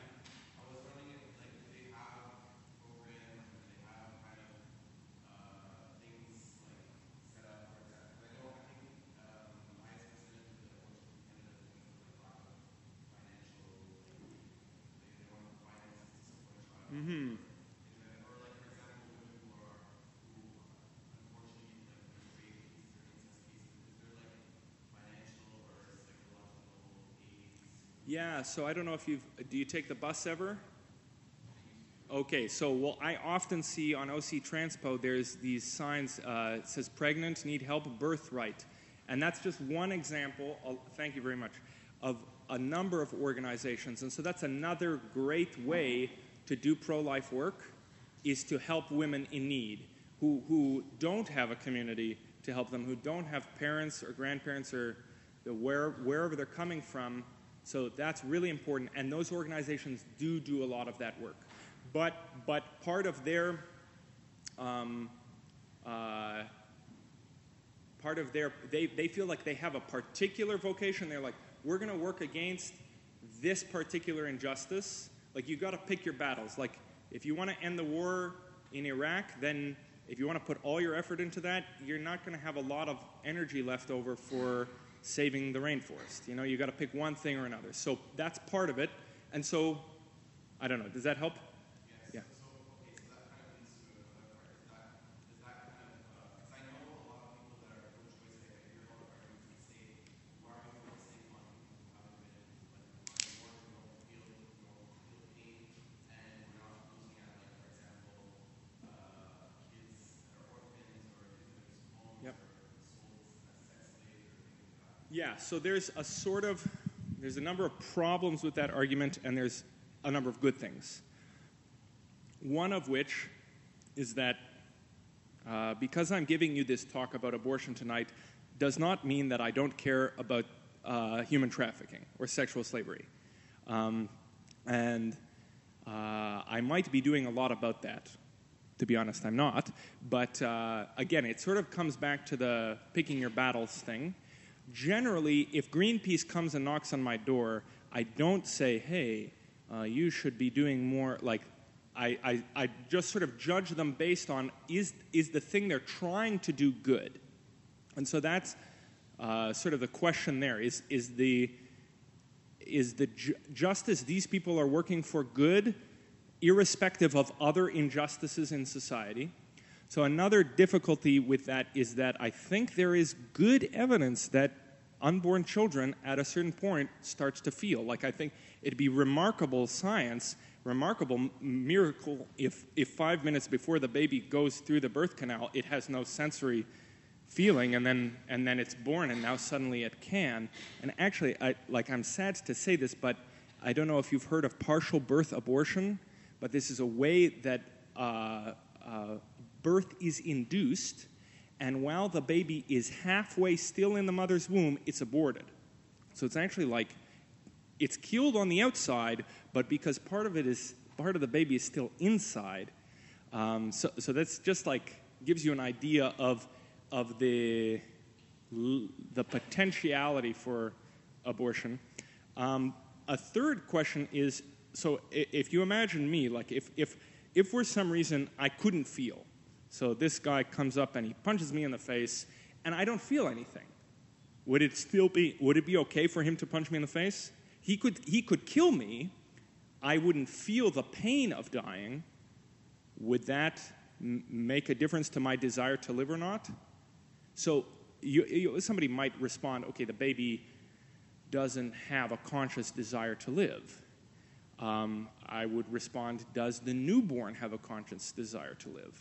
Speaker 1: Mm-hmm. Yeah, so I don't know if you've, do you take the bus ever? Okay, so well, I often see on O C Transpo, there's these signs, uh, it says pregnant, need help, birthright. And that's just one example, I'll, thank you very much, of a number of organizations. And so that's another great way to do pro-life work, is to help women in need who, who don't have a community to help them, who don't have parents or grandparents or the where, wherever they're coming from. So that's really important, and those organizations do do a lot of that work. But, but part of their, um, uh, part of their, they, they feel like they have a particular vocation. They're like, we're going to work against this particular injustice. Like, you've got to pick your battles. Like, if you want to end the war in Iraq, then if you want to put all your effort into that, you're not going to have a lot of energy left over for saving the rainforest. You know, you got to pick one thing or another. So that's part of it. And so, I don't know, does that help? Yes. Yeah. So, okay, so that kind of leads to another part. Is that, is that kind of, because uh, I know a lot of people that are pro-choice, like I hear a lot of arguments that say, why are we focusing on people who haven't been, like, why more who don't feel, who don't feel pain, and we're not looking at, like, for example, uh, kids that are orphans, or kids that are just homes, yep, or sold as sex slaves, or things like that. Yeah, so there's a sort of, there's a number of problems with that argument, and there's a number of good things. One of which is that uh, because I'm giving you this talk about abortion tonight does not mean that I don't care about uh, human trafficking or sexual slavery. Um, and uh, I might be doing a lot about that. To be honest, I'm not. But uh, again, it sort of comes back to the picking your battles thing. Generally, if Greenpeace comes and knocks on my door, I don't say, hey, uh, you should be doing more. Like, I, I, I just sort of judge them based on, is, is the thing they're trying to do good? And so that's uh, sort of the question there. Is, is the, is the ju- justice these people are working for good, irrespective of other injustices in society? So another difficulty with that is that I think there is good evidence that unborn children at a certain point starts to feel. Like, I think it'd be remarkable science, remarkable m- miracle if, if five minutes before the baby goes through the birth canal, it has no sensory feeling, and then and then it's born, and now suddenly it can. And actually, I, like I'm sad to say this, but I don't know if you've heard of partial birth abortion, but this is a way that uh, uh, birth is induced, and while the baby is halfway still in the mother's womb, it's aborted. So it's actually like it's killed on the outside, but because part of it is part of the baby is still inside. Um, so so that's just like gives you an idea of of the the potentiality for abortion. Um, a third question is, so if you imagine me, like if, if, if for some reason I couldn't feel, so this guy comes up and he punches me in the face and I don't feel anything, would it still be, would it be okay for him to punch me in the face? He could, he could kill me. I wouldn't feel the pain of dying. Would that m- make a difference to my desire to live or not? So you, you, somebody might respond, okay, the baby doesn't have a conscious desire to live. Um, I would respond, does the newborn have a conscious desire to live?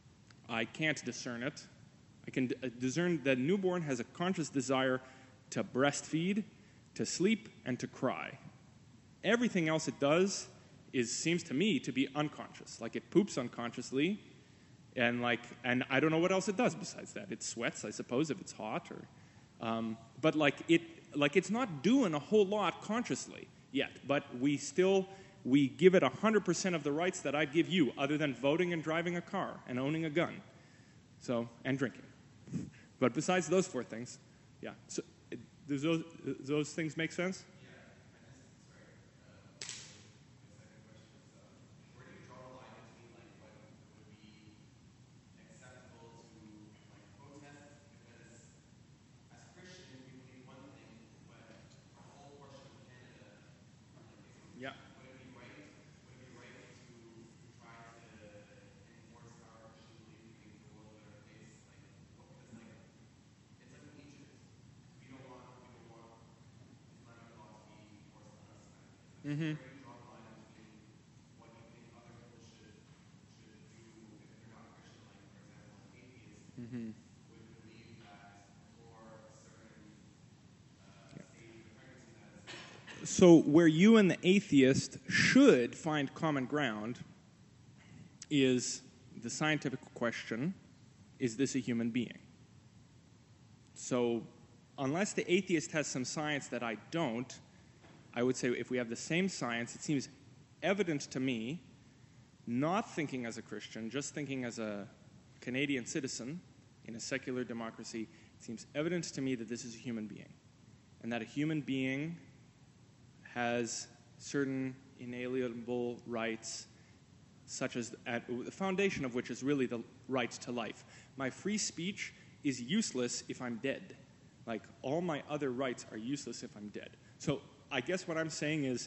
Speaker 1: I can't discern it. I can d- discern that newborn has a conscious desire to breastfeed, to sleep, and to cry. Everything else it does is seems to me to be unconscious. Like it poops unconsciously, and like, and I don't know what else it does besides that. It sweats, I suppose, if it's hot, or, um, but like it, like it's not doing a whole lot consciously yet. But we still, we give it a hundred percent of the rights that I'd give you, other than voting and driving a car and owning a gun, so and drinking. But besides those four things, yeah. So, does those those things make sense? Yeah. Mm-hmm. Mm-hmm. So where you and the atheist should find common ground is the scientific question, is this a human being? So unless the atheist has some science that I don't, I would say if we have the same science, it seems evident to me, not thinking as a Christian, just thinking as a Canadian citizen in a secular democracy, it seems evident to me that this is a human being, and that a human being has certain inalienable rights, such as at, the foundation of which is really the right to life. My free speech is useless if I'm dead. Like, all my other rights are useless if I'm dead. So I guess what I'm saying is,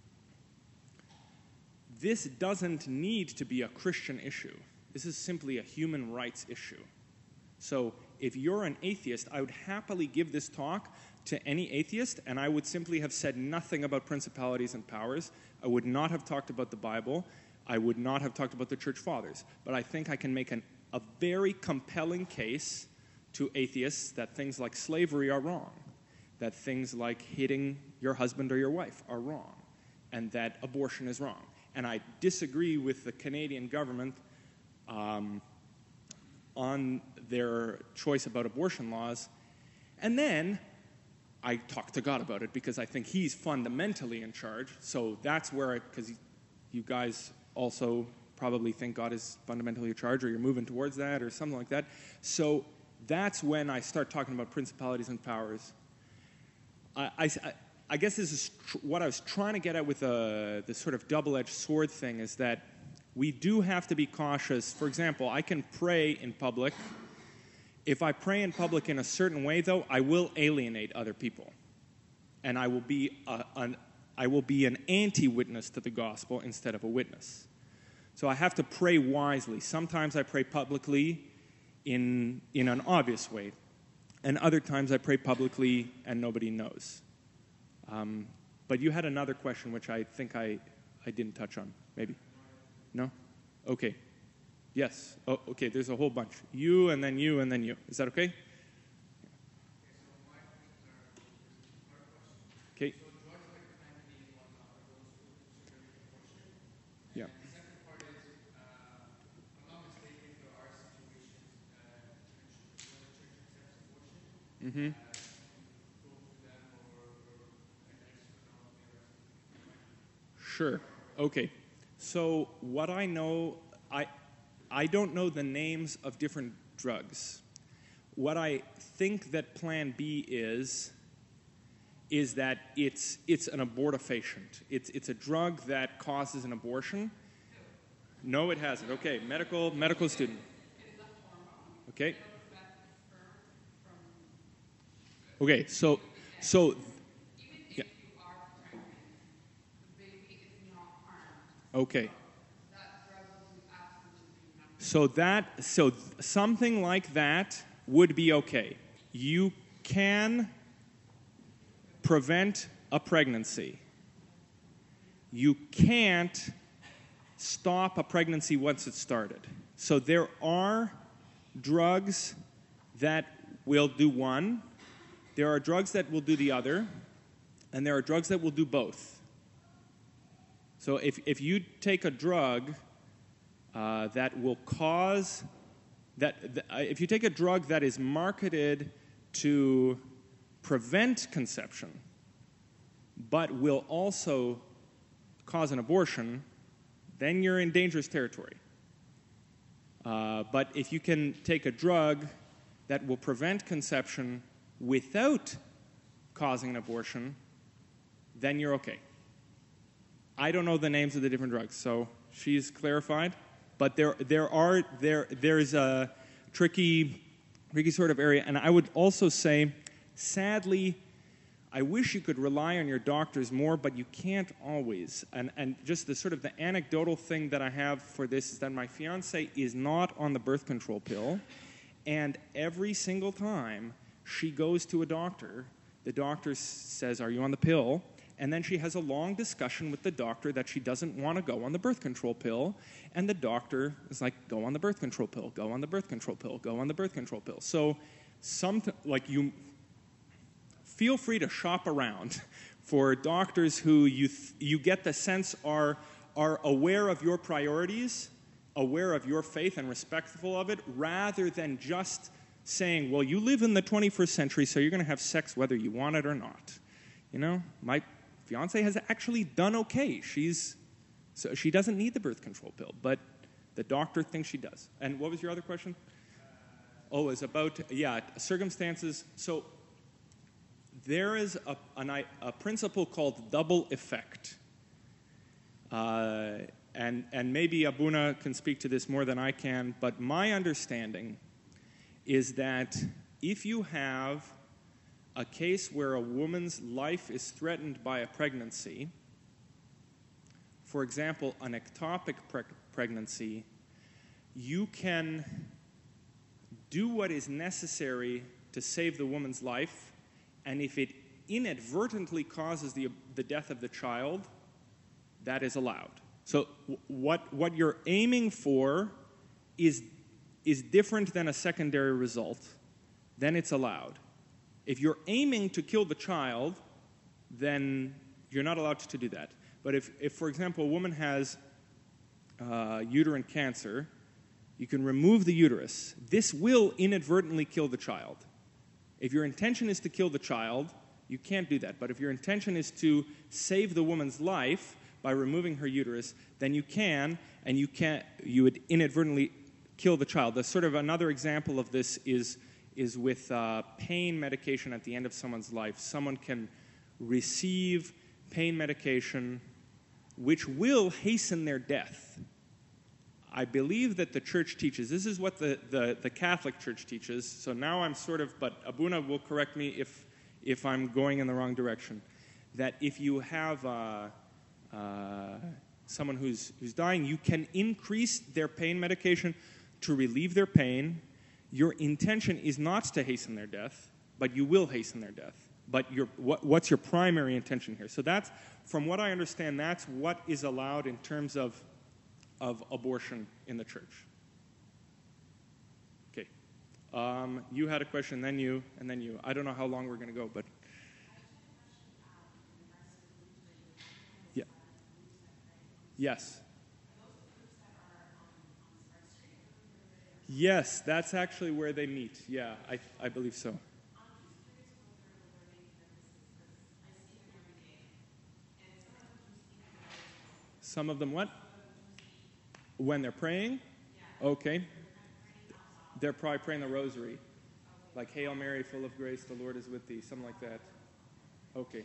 Speaker 1: this doesn't need to be a Christian issue. This is simply a human rights issue. So if you're an atheist, I would happily give this talk to any atheist, and I would simply have said nothing about principalities and powers. I would not have talked about the Bible. I would not have talked about the Church Fathers. But I think I can make an, a very compelling case to atheists that things like slavery are wrong. that things like hitting your husband or your wife are wrong, and that abortion is wrong. And I disagree with the Canadian government um, on their choice about abortion laws. And then I talk to God about it because I think he's fundamentally in charge. So that's where I, because you guys also probably think God is fundamentally in charge, or you're moving towards that, or something like that. So that's when I start talking about principalities and powers. I, I, I guess this is tr- what I was trying to get at with uh, this sort of double-edged sword thing, is that we do have to be cautious. For example, I can pray in public. If I pray in public in a certain way, though, I will alienate other people. And I will be a, an, I will be an anti-witness to the gospel instead of a witness. So I have to pray wisely. Sometimes I pray publicly in, in an obvious way. And other times I pray publicly and nobody knows. Um, but you had another question which I think I, I didn't touch on, maybe? No? Okay. Yes. Oh, okay, there's a whole bunch. You, and then you, and then you. Is that okay? Okay. Yeah. Mm-hmm. Sure. Okay. So what I know, I I don't know the names of different drugs. What I think that Plan B is is that it's it's an abortifacient. It's it's a drug that causes an abortion. No, it hasn't. Okay, medical medical student. Okay. Okay, so so yeah. Okay. So that so something like that would be okay. You can prevent a pregnancy. You can't stop a pregnancy once it's started. So there are drugs that will do one, there are drugs that will do the other, and there are drugs that will do both. So if, if you take a drug uh, that will cause, that th- if you take a drug that is marketed to prevent conception, but will also cause an abortion, then you're in dangerous territory. Uh, but if you can take a drug that will prevent conception without causing an abortion, then you're okay. I don't know the names of the different drugs, so she's clarified. But there, there are there there's a tricky, tricky sort of area, and I would also say, sadly, I wish you could rely on your doctors more, but you can't always. And and just the sort of the anecdotal thing that I have for this is that my fiance is not on the birth control pill, and every single time she goes to a doctor, the doctor says, "Are you on the pill?" And then she has a long discussion with the doctor that she doesn't want to go on the birth control pill, and the doctor is like, "Go on the birth control pill, go on the birth control pill, go on the birth control pill." So, some like you. Feel free to shop around for doctors who you th- you get the sense are are aware of your priorities, aware of your faith and respectful of it, rather than just saying, "Well, you live in the twenty-first century, so you're going to have sex whether you want it or not." You know, my fiance has actually done okay. She's so she doesn't need the birth control pill, but the doctor thinks she does. And what was your other question? Oh, it's about yeah circumstances. So. There is a, an, a principle called double effect. Uh, and, and maybe Abuna can speak to this more than I can, but my understanding is that if you have a case where a woman's life is threatened by a pregnancy, for example, an ectopic pre- pregnancy, you can do what is necessary to save the woman's life. And if it inadvertently causes the, the death of the child, that is allowed. So w- what, what you're aiming for is, is different than a secondary result, then it's allowed. If you're aiming to kill the child, then you're not allowed to do that. But if, if for example, a woman has uh, uterine cancer, you can remove the uterus. This will inadvertently kill the child. If your intention is to kill the child, you can't do that. But if your intention is to save the woman's life by removing her uterus, then you can, and you can't. You would inadvertently kill the child. The sort of another example of this is is with uh, pain medication at the end of someone's life. Someone can receive pain medication which will hasten their death. I believe that the church teaches, this is what the, the, the Catholic Church teaches, so now I'm sort of, but Abuna will correct me if, if I'm going in the wrong direction, that if you have uh, uh, someone who's, who's dying, you can increase their pain medication to relieve their pain. Your intention is not to hasten their death, but you will hasten their death. But your, what, what's your primary intention here? So that's, from what I understand, that's what is allowed in terms of, of abortion in the church. Okay. Um, you had a question, then you, and then you. I don't know how long we're going to go, but... Yeah. Yes. Yes, that's actually where they meet. Yeah, I, I believe so. Some of them what? When they're praying? Okay. They're probably praying the rosary. Like, Hail Mary, full of grace, the Lord is with thee. Something like that. Okay.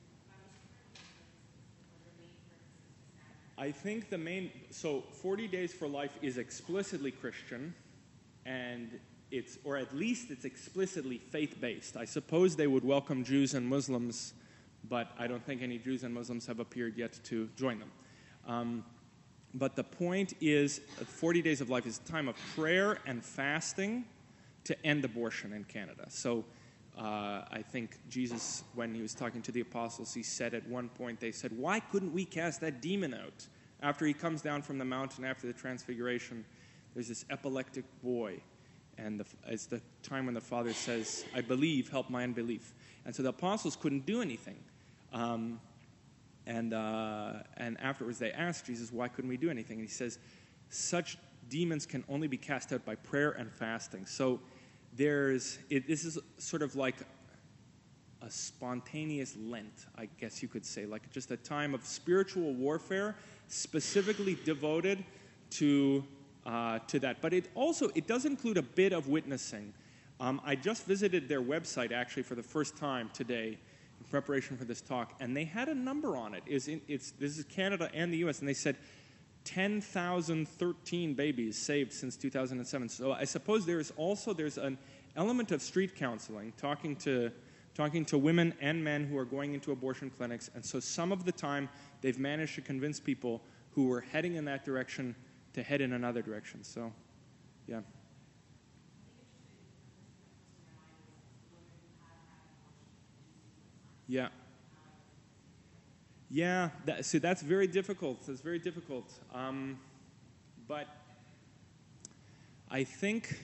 Speaker 1: I think the main... So, forty Days for Life is explicitly Christian, and it's, or at least it's explicitly faith-based. I suppose they would welcome Jews and Muslims, but I don't think any Jews and Muslims have appeared yet to join them. Um, but the point is, forty Days of Life is a time of prayer and fasting to end abortion in Canada. So uh, I think Jesus, when he was talking to the apostles, he said at one point, they said, why couldn't we cast that demon out? After he comes down from the mountain, after the transfiguration, there's this epileptic boy. And the, it's the time when the Father says, I believe, help my unbelief. And so the apostles couldn't do anything. Um, And uh, and afterwards they asked Jesus, why couldn't we do anything? And he says, such demons can only be cast out by prayer and fasting. So there's, it, this is sort of like a spontaneous Lent, I guess you could say, like just a time of spiritual warfare specifically devoted to uh, to that. But it also, it does include a bit of witnessing. Um, I just visited their website actually for the first time today, in preparation for this talk, and they had a number on it. It's in, it's, this is Canada and the U S, and they said ten thousand thirteen babies saved since two thousand seven. So I suppose there is also, there's an element of street counseling, talking to, talking to women and men who are going into abortion clinics, and so some of the time they've managed to convince people who were heading in that direction to head in another direction. So, yeah. Yeah. Yeah, that, see, that's very difficult. That's very difficult. Um, but I think,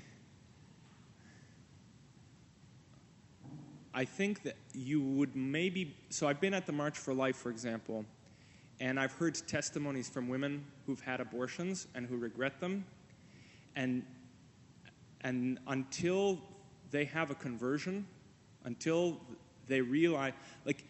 Speaker 1: I think that you would maybe, so I've been at the March for Life, for example, and I've heard testimonies from women who've had abortions and who regret them, and and until they have a conversion, until they realize, like,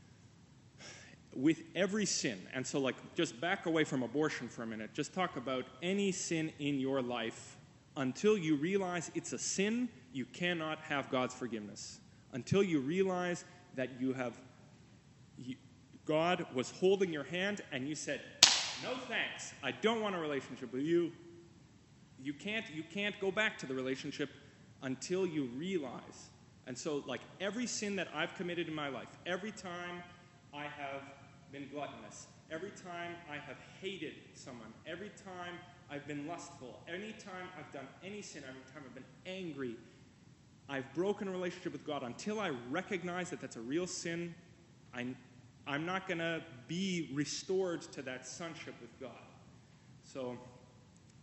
Speaker 1: with every sin, and so, like, just back away from abortion for a minute, just talk about any sin in your life. Until you realize it's a sin, you cannot have God's forgiveness. Until you realize that you have, you, God was holding your hand and you said, no thanks, I don't want a relationship with you. You can't, you can't go back to the relationship until you realize. And so, like, every sin that I've committed in my life, every time I have been gluttonous, every time I have hated someone, every time I've been lustful, any time I've done any sin, every time I've been angry, I've broken a relationship with God. Until I recognize that that's a real sin, I'm, I'm not going to be restored to that sonship with God. So,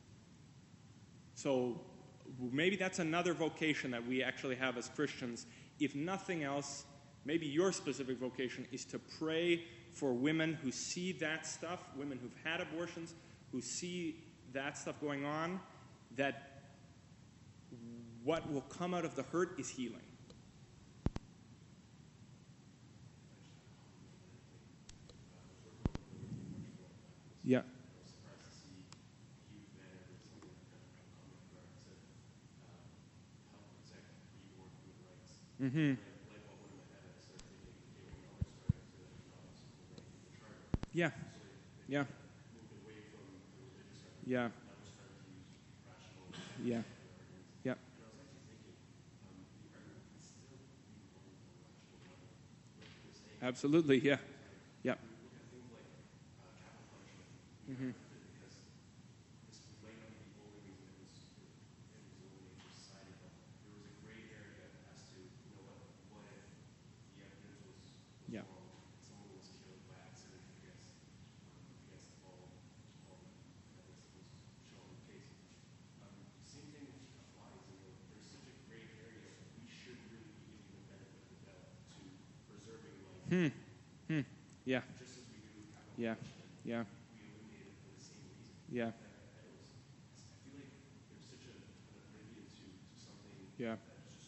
Speaker 1: so maybe that's another vocation that we actually have as Christians, if nothing else, maybe your specific vocation is to pray for women who see that stuff, women who've had abortions, who see that stuff going on, that what will come out of the hurt is healing. Yeah. Mm-hmm. Yeah. Yeah. Yeah. Yeah. Yeah. Absolutely. Yeah. Yeah. Mm-hmm. Yeah. Hmm. Hmm. Yeah. Yeah. Yeah. Yeah. Yeah.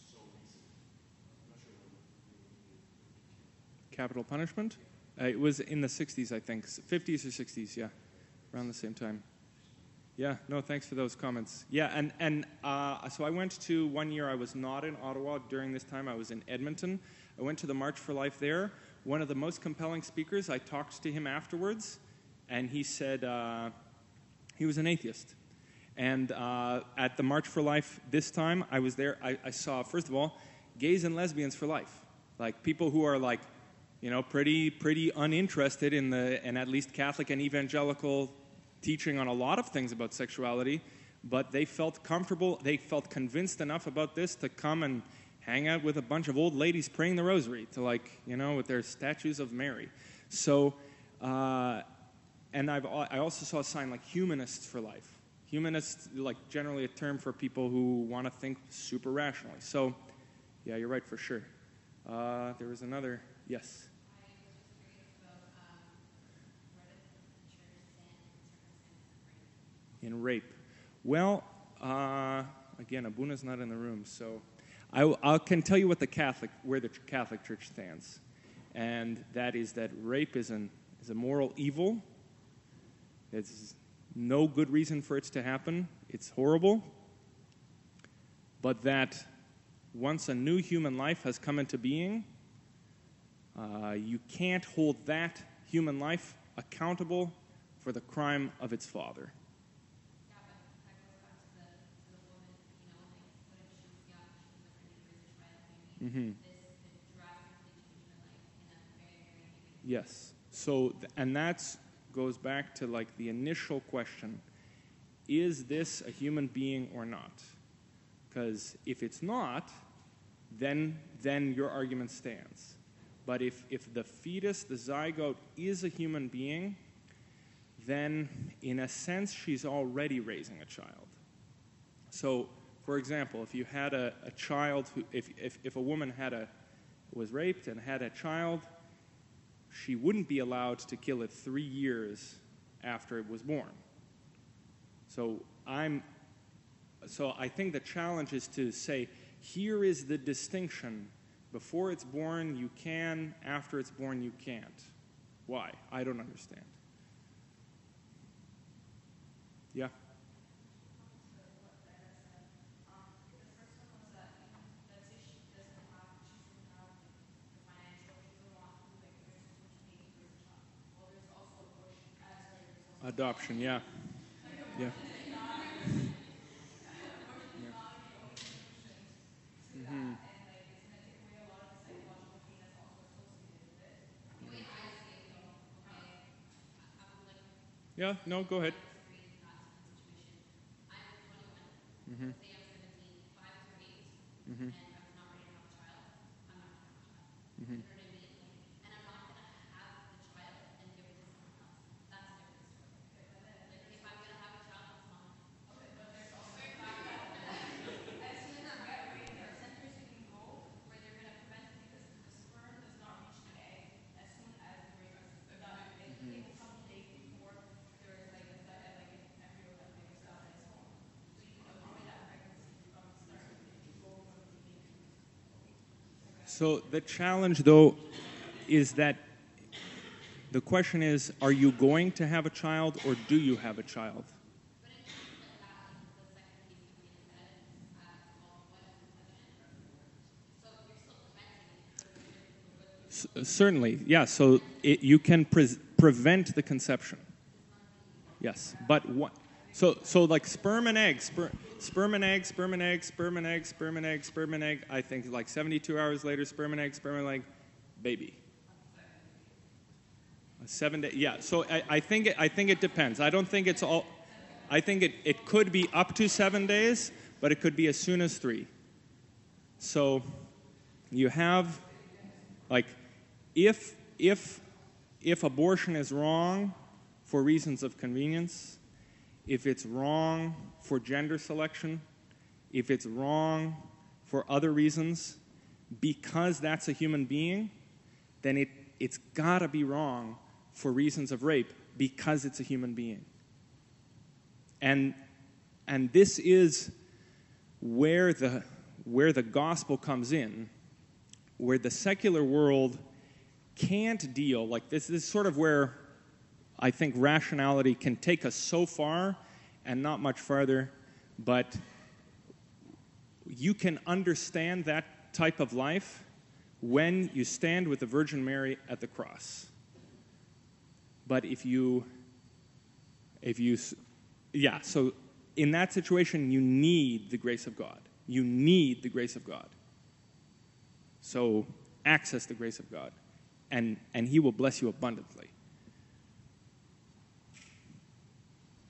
Speaker 1: Capital punishment? Uh, it was in the sixties, I think. fifties or sixties, yeah. Around the same time. Yeah, no, thanks for those comments. Yeah, and, and uh, so I went to, one year I was not in Ottawa during this time. I was in Edmonton. I went to the March for Life there. One of the most compelling speakers, I talked to him afterwards, and he said uh, he was an atheist. And uh, at the March for Life this time, I was there, I, I saw, first of all, gays and lesbians for life. Like, people who are, like, you know, pretty pretty uninterested in the, and at least Catholic and evangelical teaching on a lot of things about sexuality, but they felt comfortable, they felt convinced enough about this to come and hang out with a bunch of old ladies praying the rosary, to, like, you know, with their statues of Mary. So, uh, and I've, I also saw a sign like humanists for life. Humanists, like, generally a term for people who want to think super rationally. So, yeah, you're right for sure. Uh, there was another, yes? In rape. Well, uh, again, Abuna's not in the room, so I, I can tell you what the Catholic, where the Catholic Church stands, and that is that rape is an is a moral evil. There's no good reason for it to happen. It's horrible, but that once a new human life has come into being, uh, you can't hold that human life accountable for the crime of its father. Mm-hmm. Yes. So, and that goes back to, like, the initial question: is this a human being or not? Because if it's not, then then your argument stands. But if if the fetus, the zygote, is a human being, then in a sense she's already raising a child. So, for example, if you had a, a child who, if, if, if a woman had a, was raped and had a child, she wouldn't be allowed to kill it three years after it was born. So I'm, so I think the challenge is to say, here is the distinction. Before it's born, you can. After it's born, you can't. Why? I don't understand. Yeah? Adoption, yeah. Yeah. Mm-hmm. Yeah, no, go ahead. Mm-hmm. Mm-hmm. Mm-hmm. So the challenge, though, is that the question is, are you going to have a child or do you have a child? S- certainly, yeah. So it, you can pre- prevent the conception. Yes, but what? So, so like sperm and egg, sper, sperm and egg, sperm and egg, sperm and egg, sperm and egg, sperm and egg. I think like seventy-two hours later, sperm and egg, sperm and egg, baby. Seven days. Yeah. So I, I think it, I think it depends. I don't think it's all. I think it, it could be up to seven days, but it could be as soon as three. So you have, like, if if if abortion is wrong for reasons of convenience, if it's wrong for gender selection, if it's wrong for other reasons, because that's a human being, then it, it's got to be wrong for reasons of rape because it's a human being. And, and this is where the, where the gospel comes in, where the secular world can't deal, like this, this is sort of where I think rationality can take us so far and not much farther, but you can understand that type of life when you stand with the Virgin Mary at the cross. But if you, if you, yeah, so in that situation, you need the grace of God. You need the grace of God. So access the grace of God, and, and He will bless you abundantly.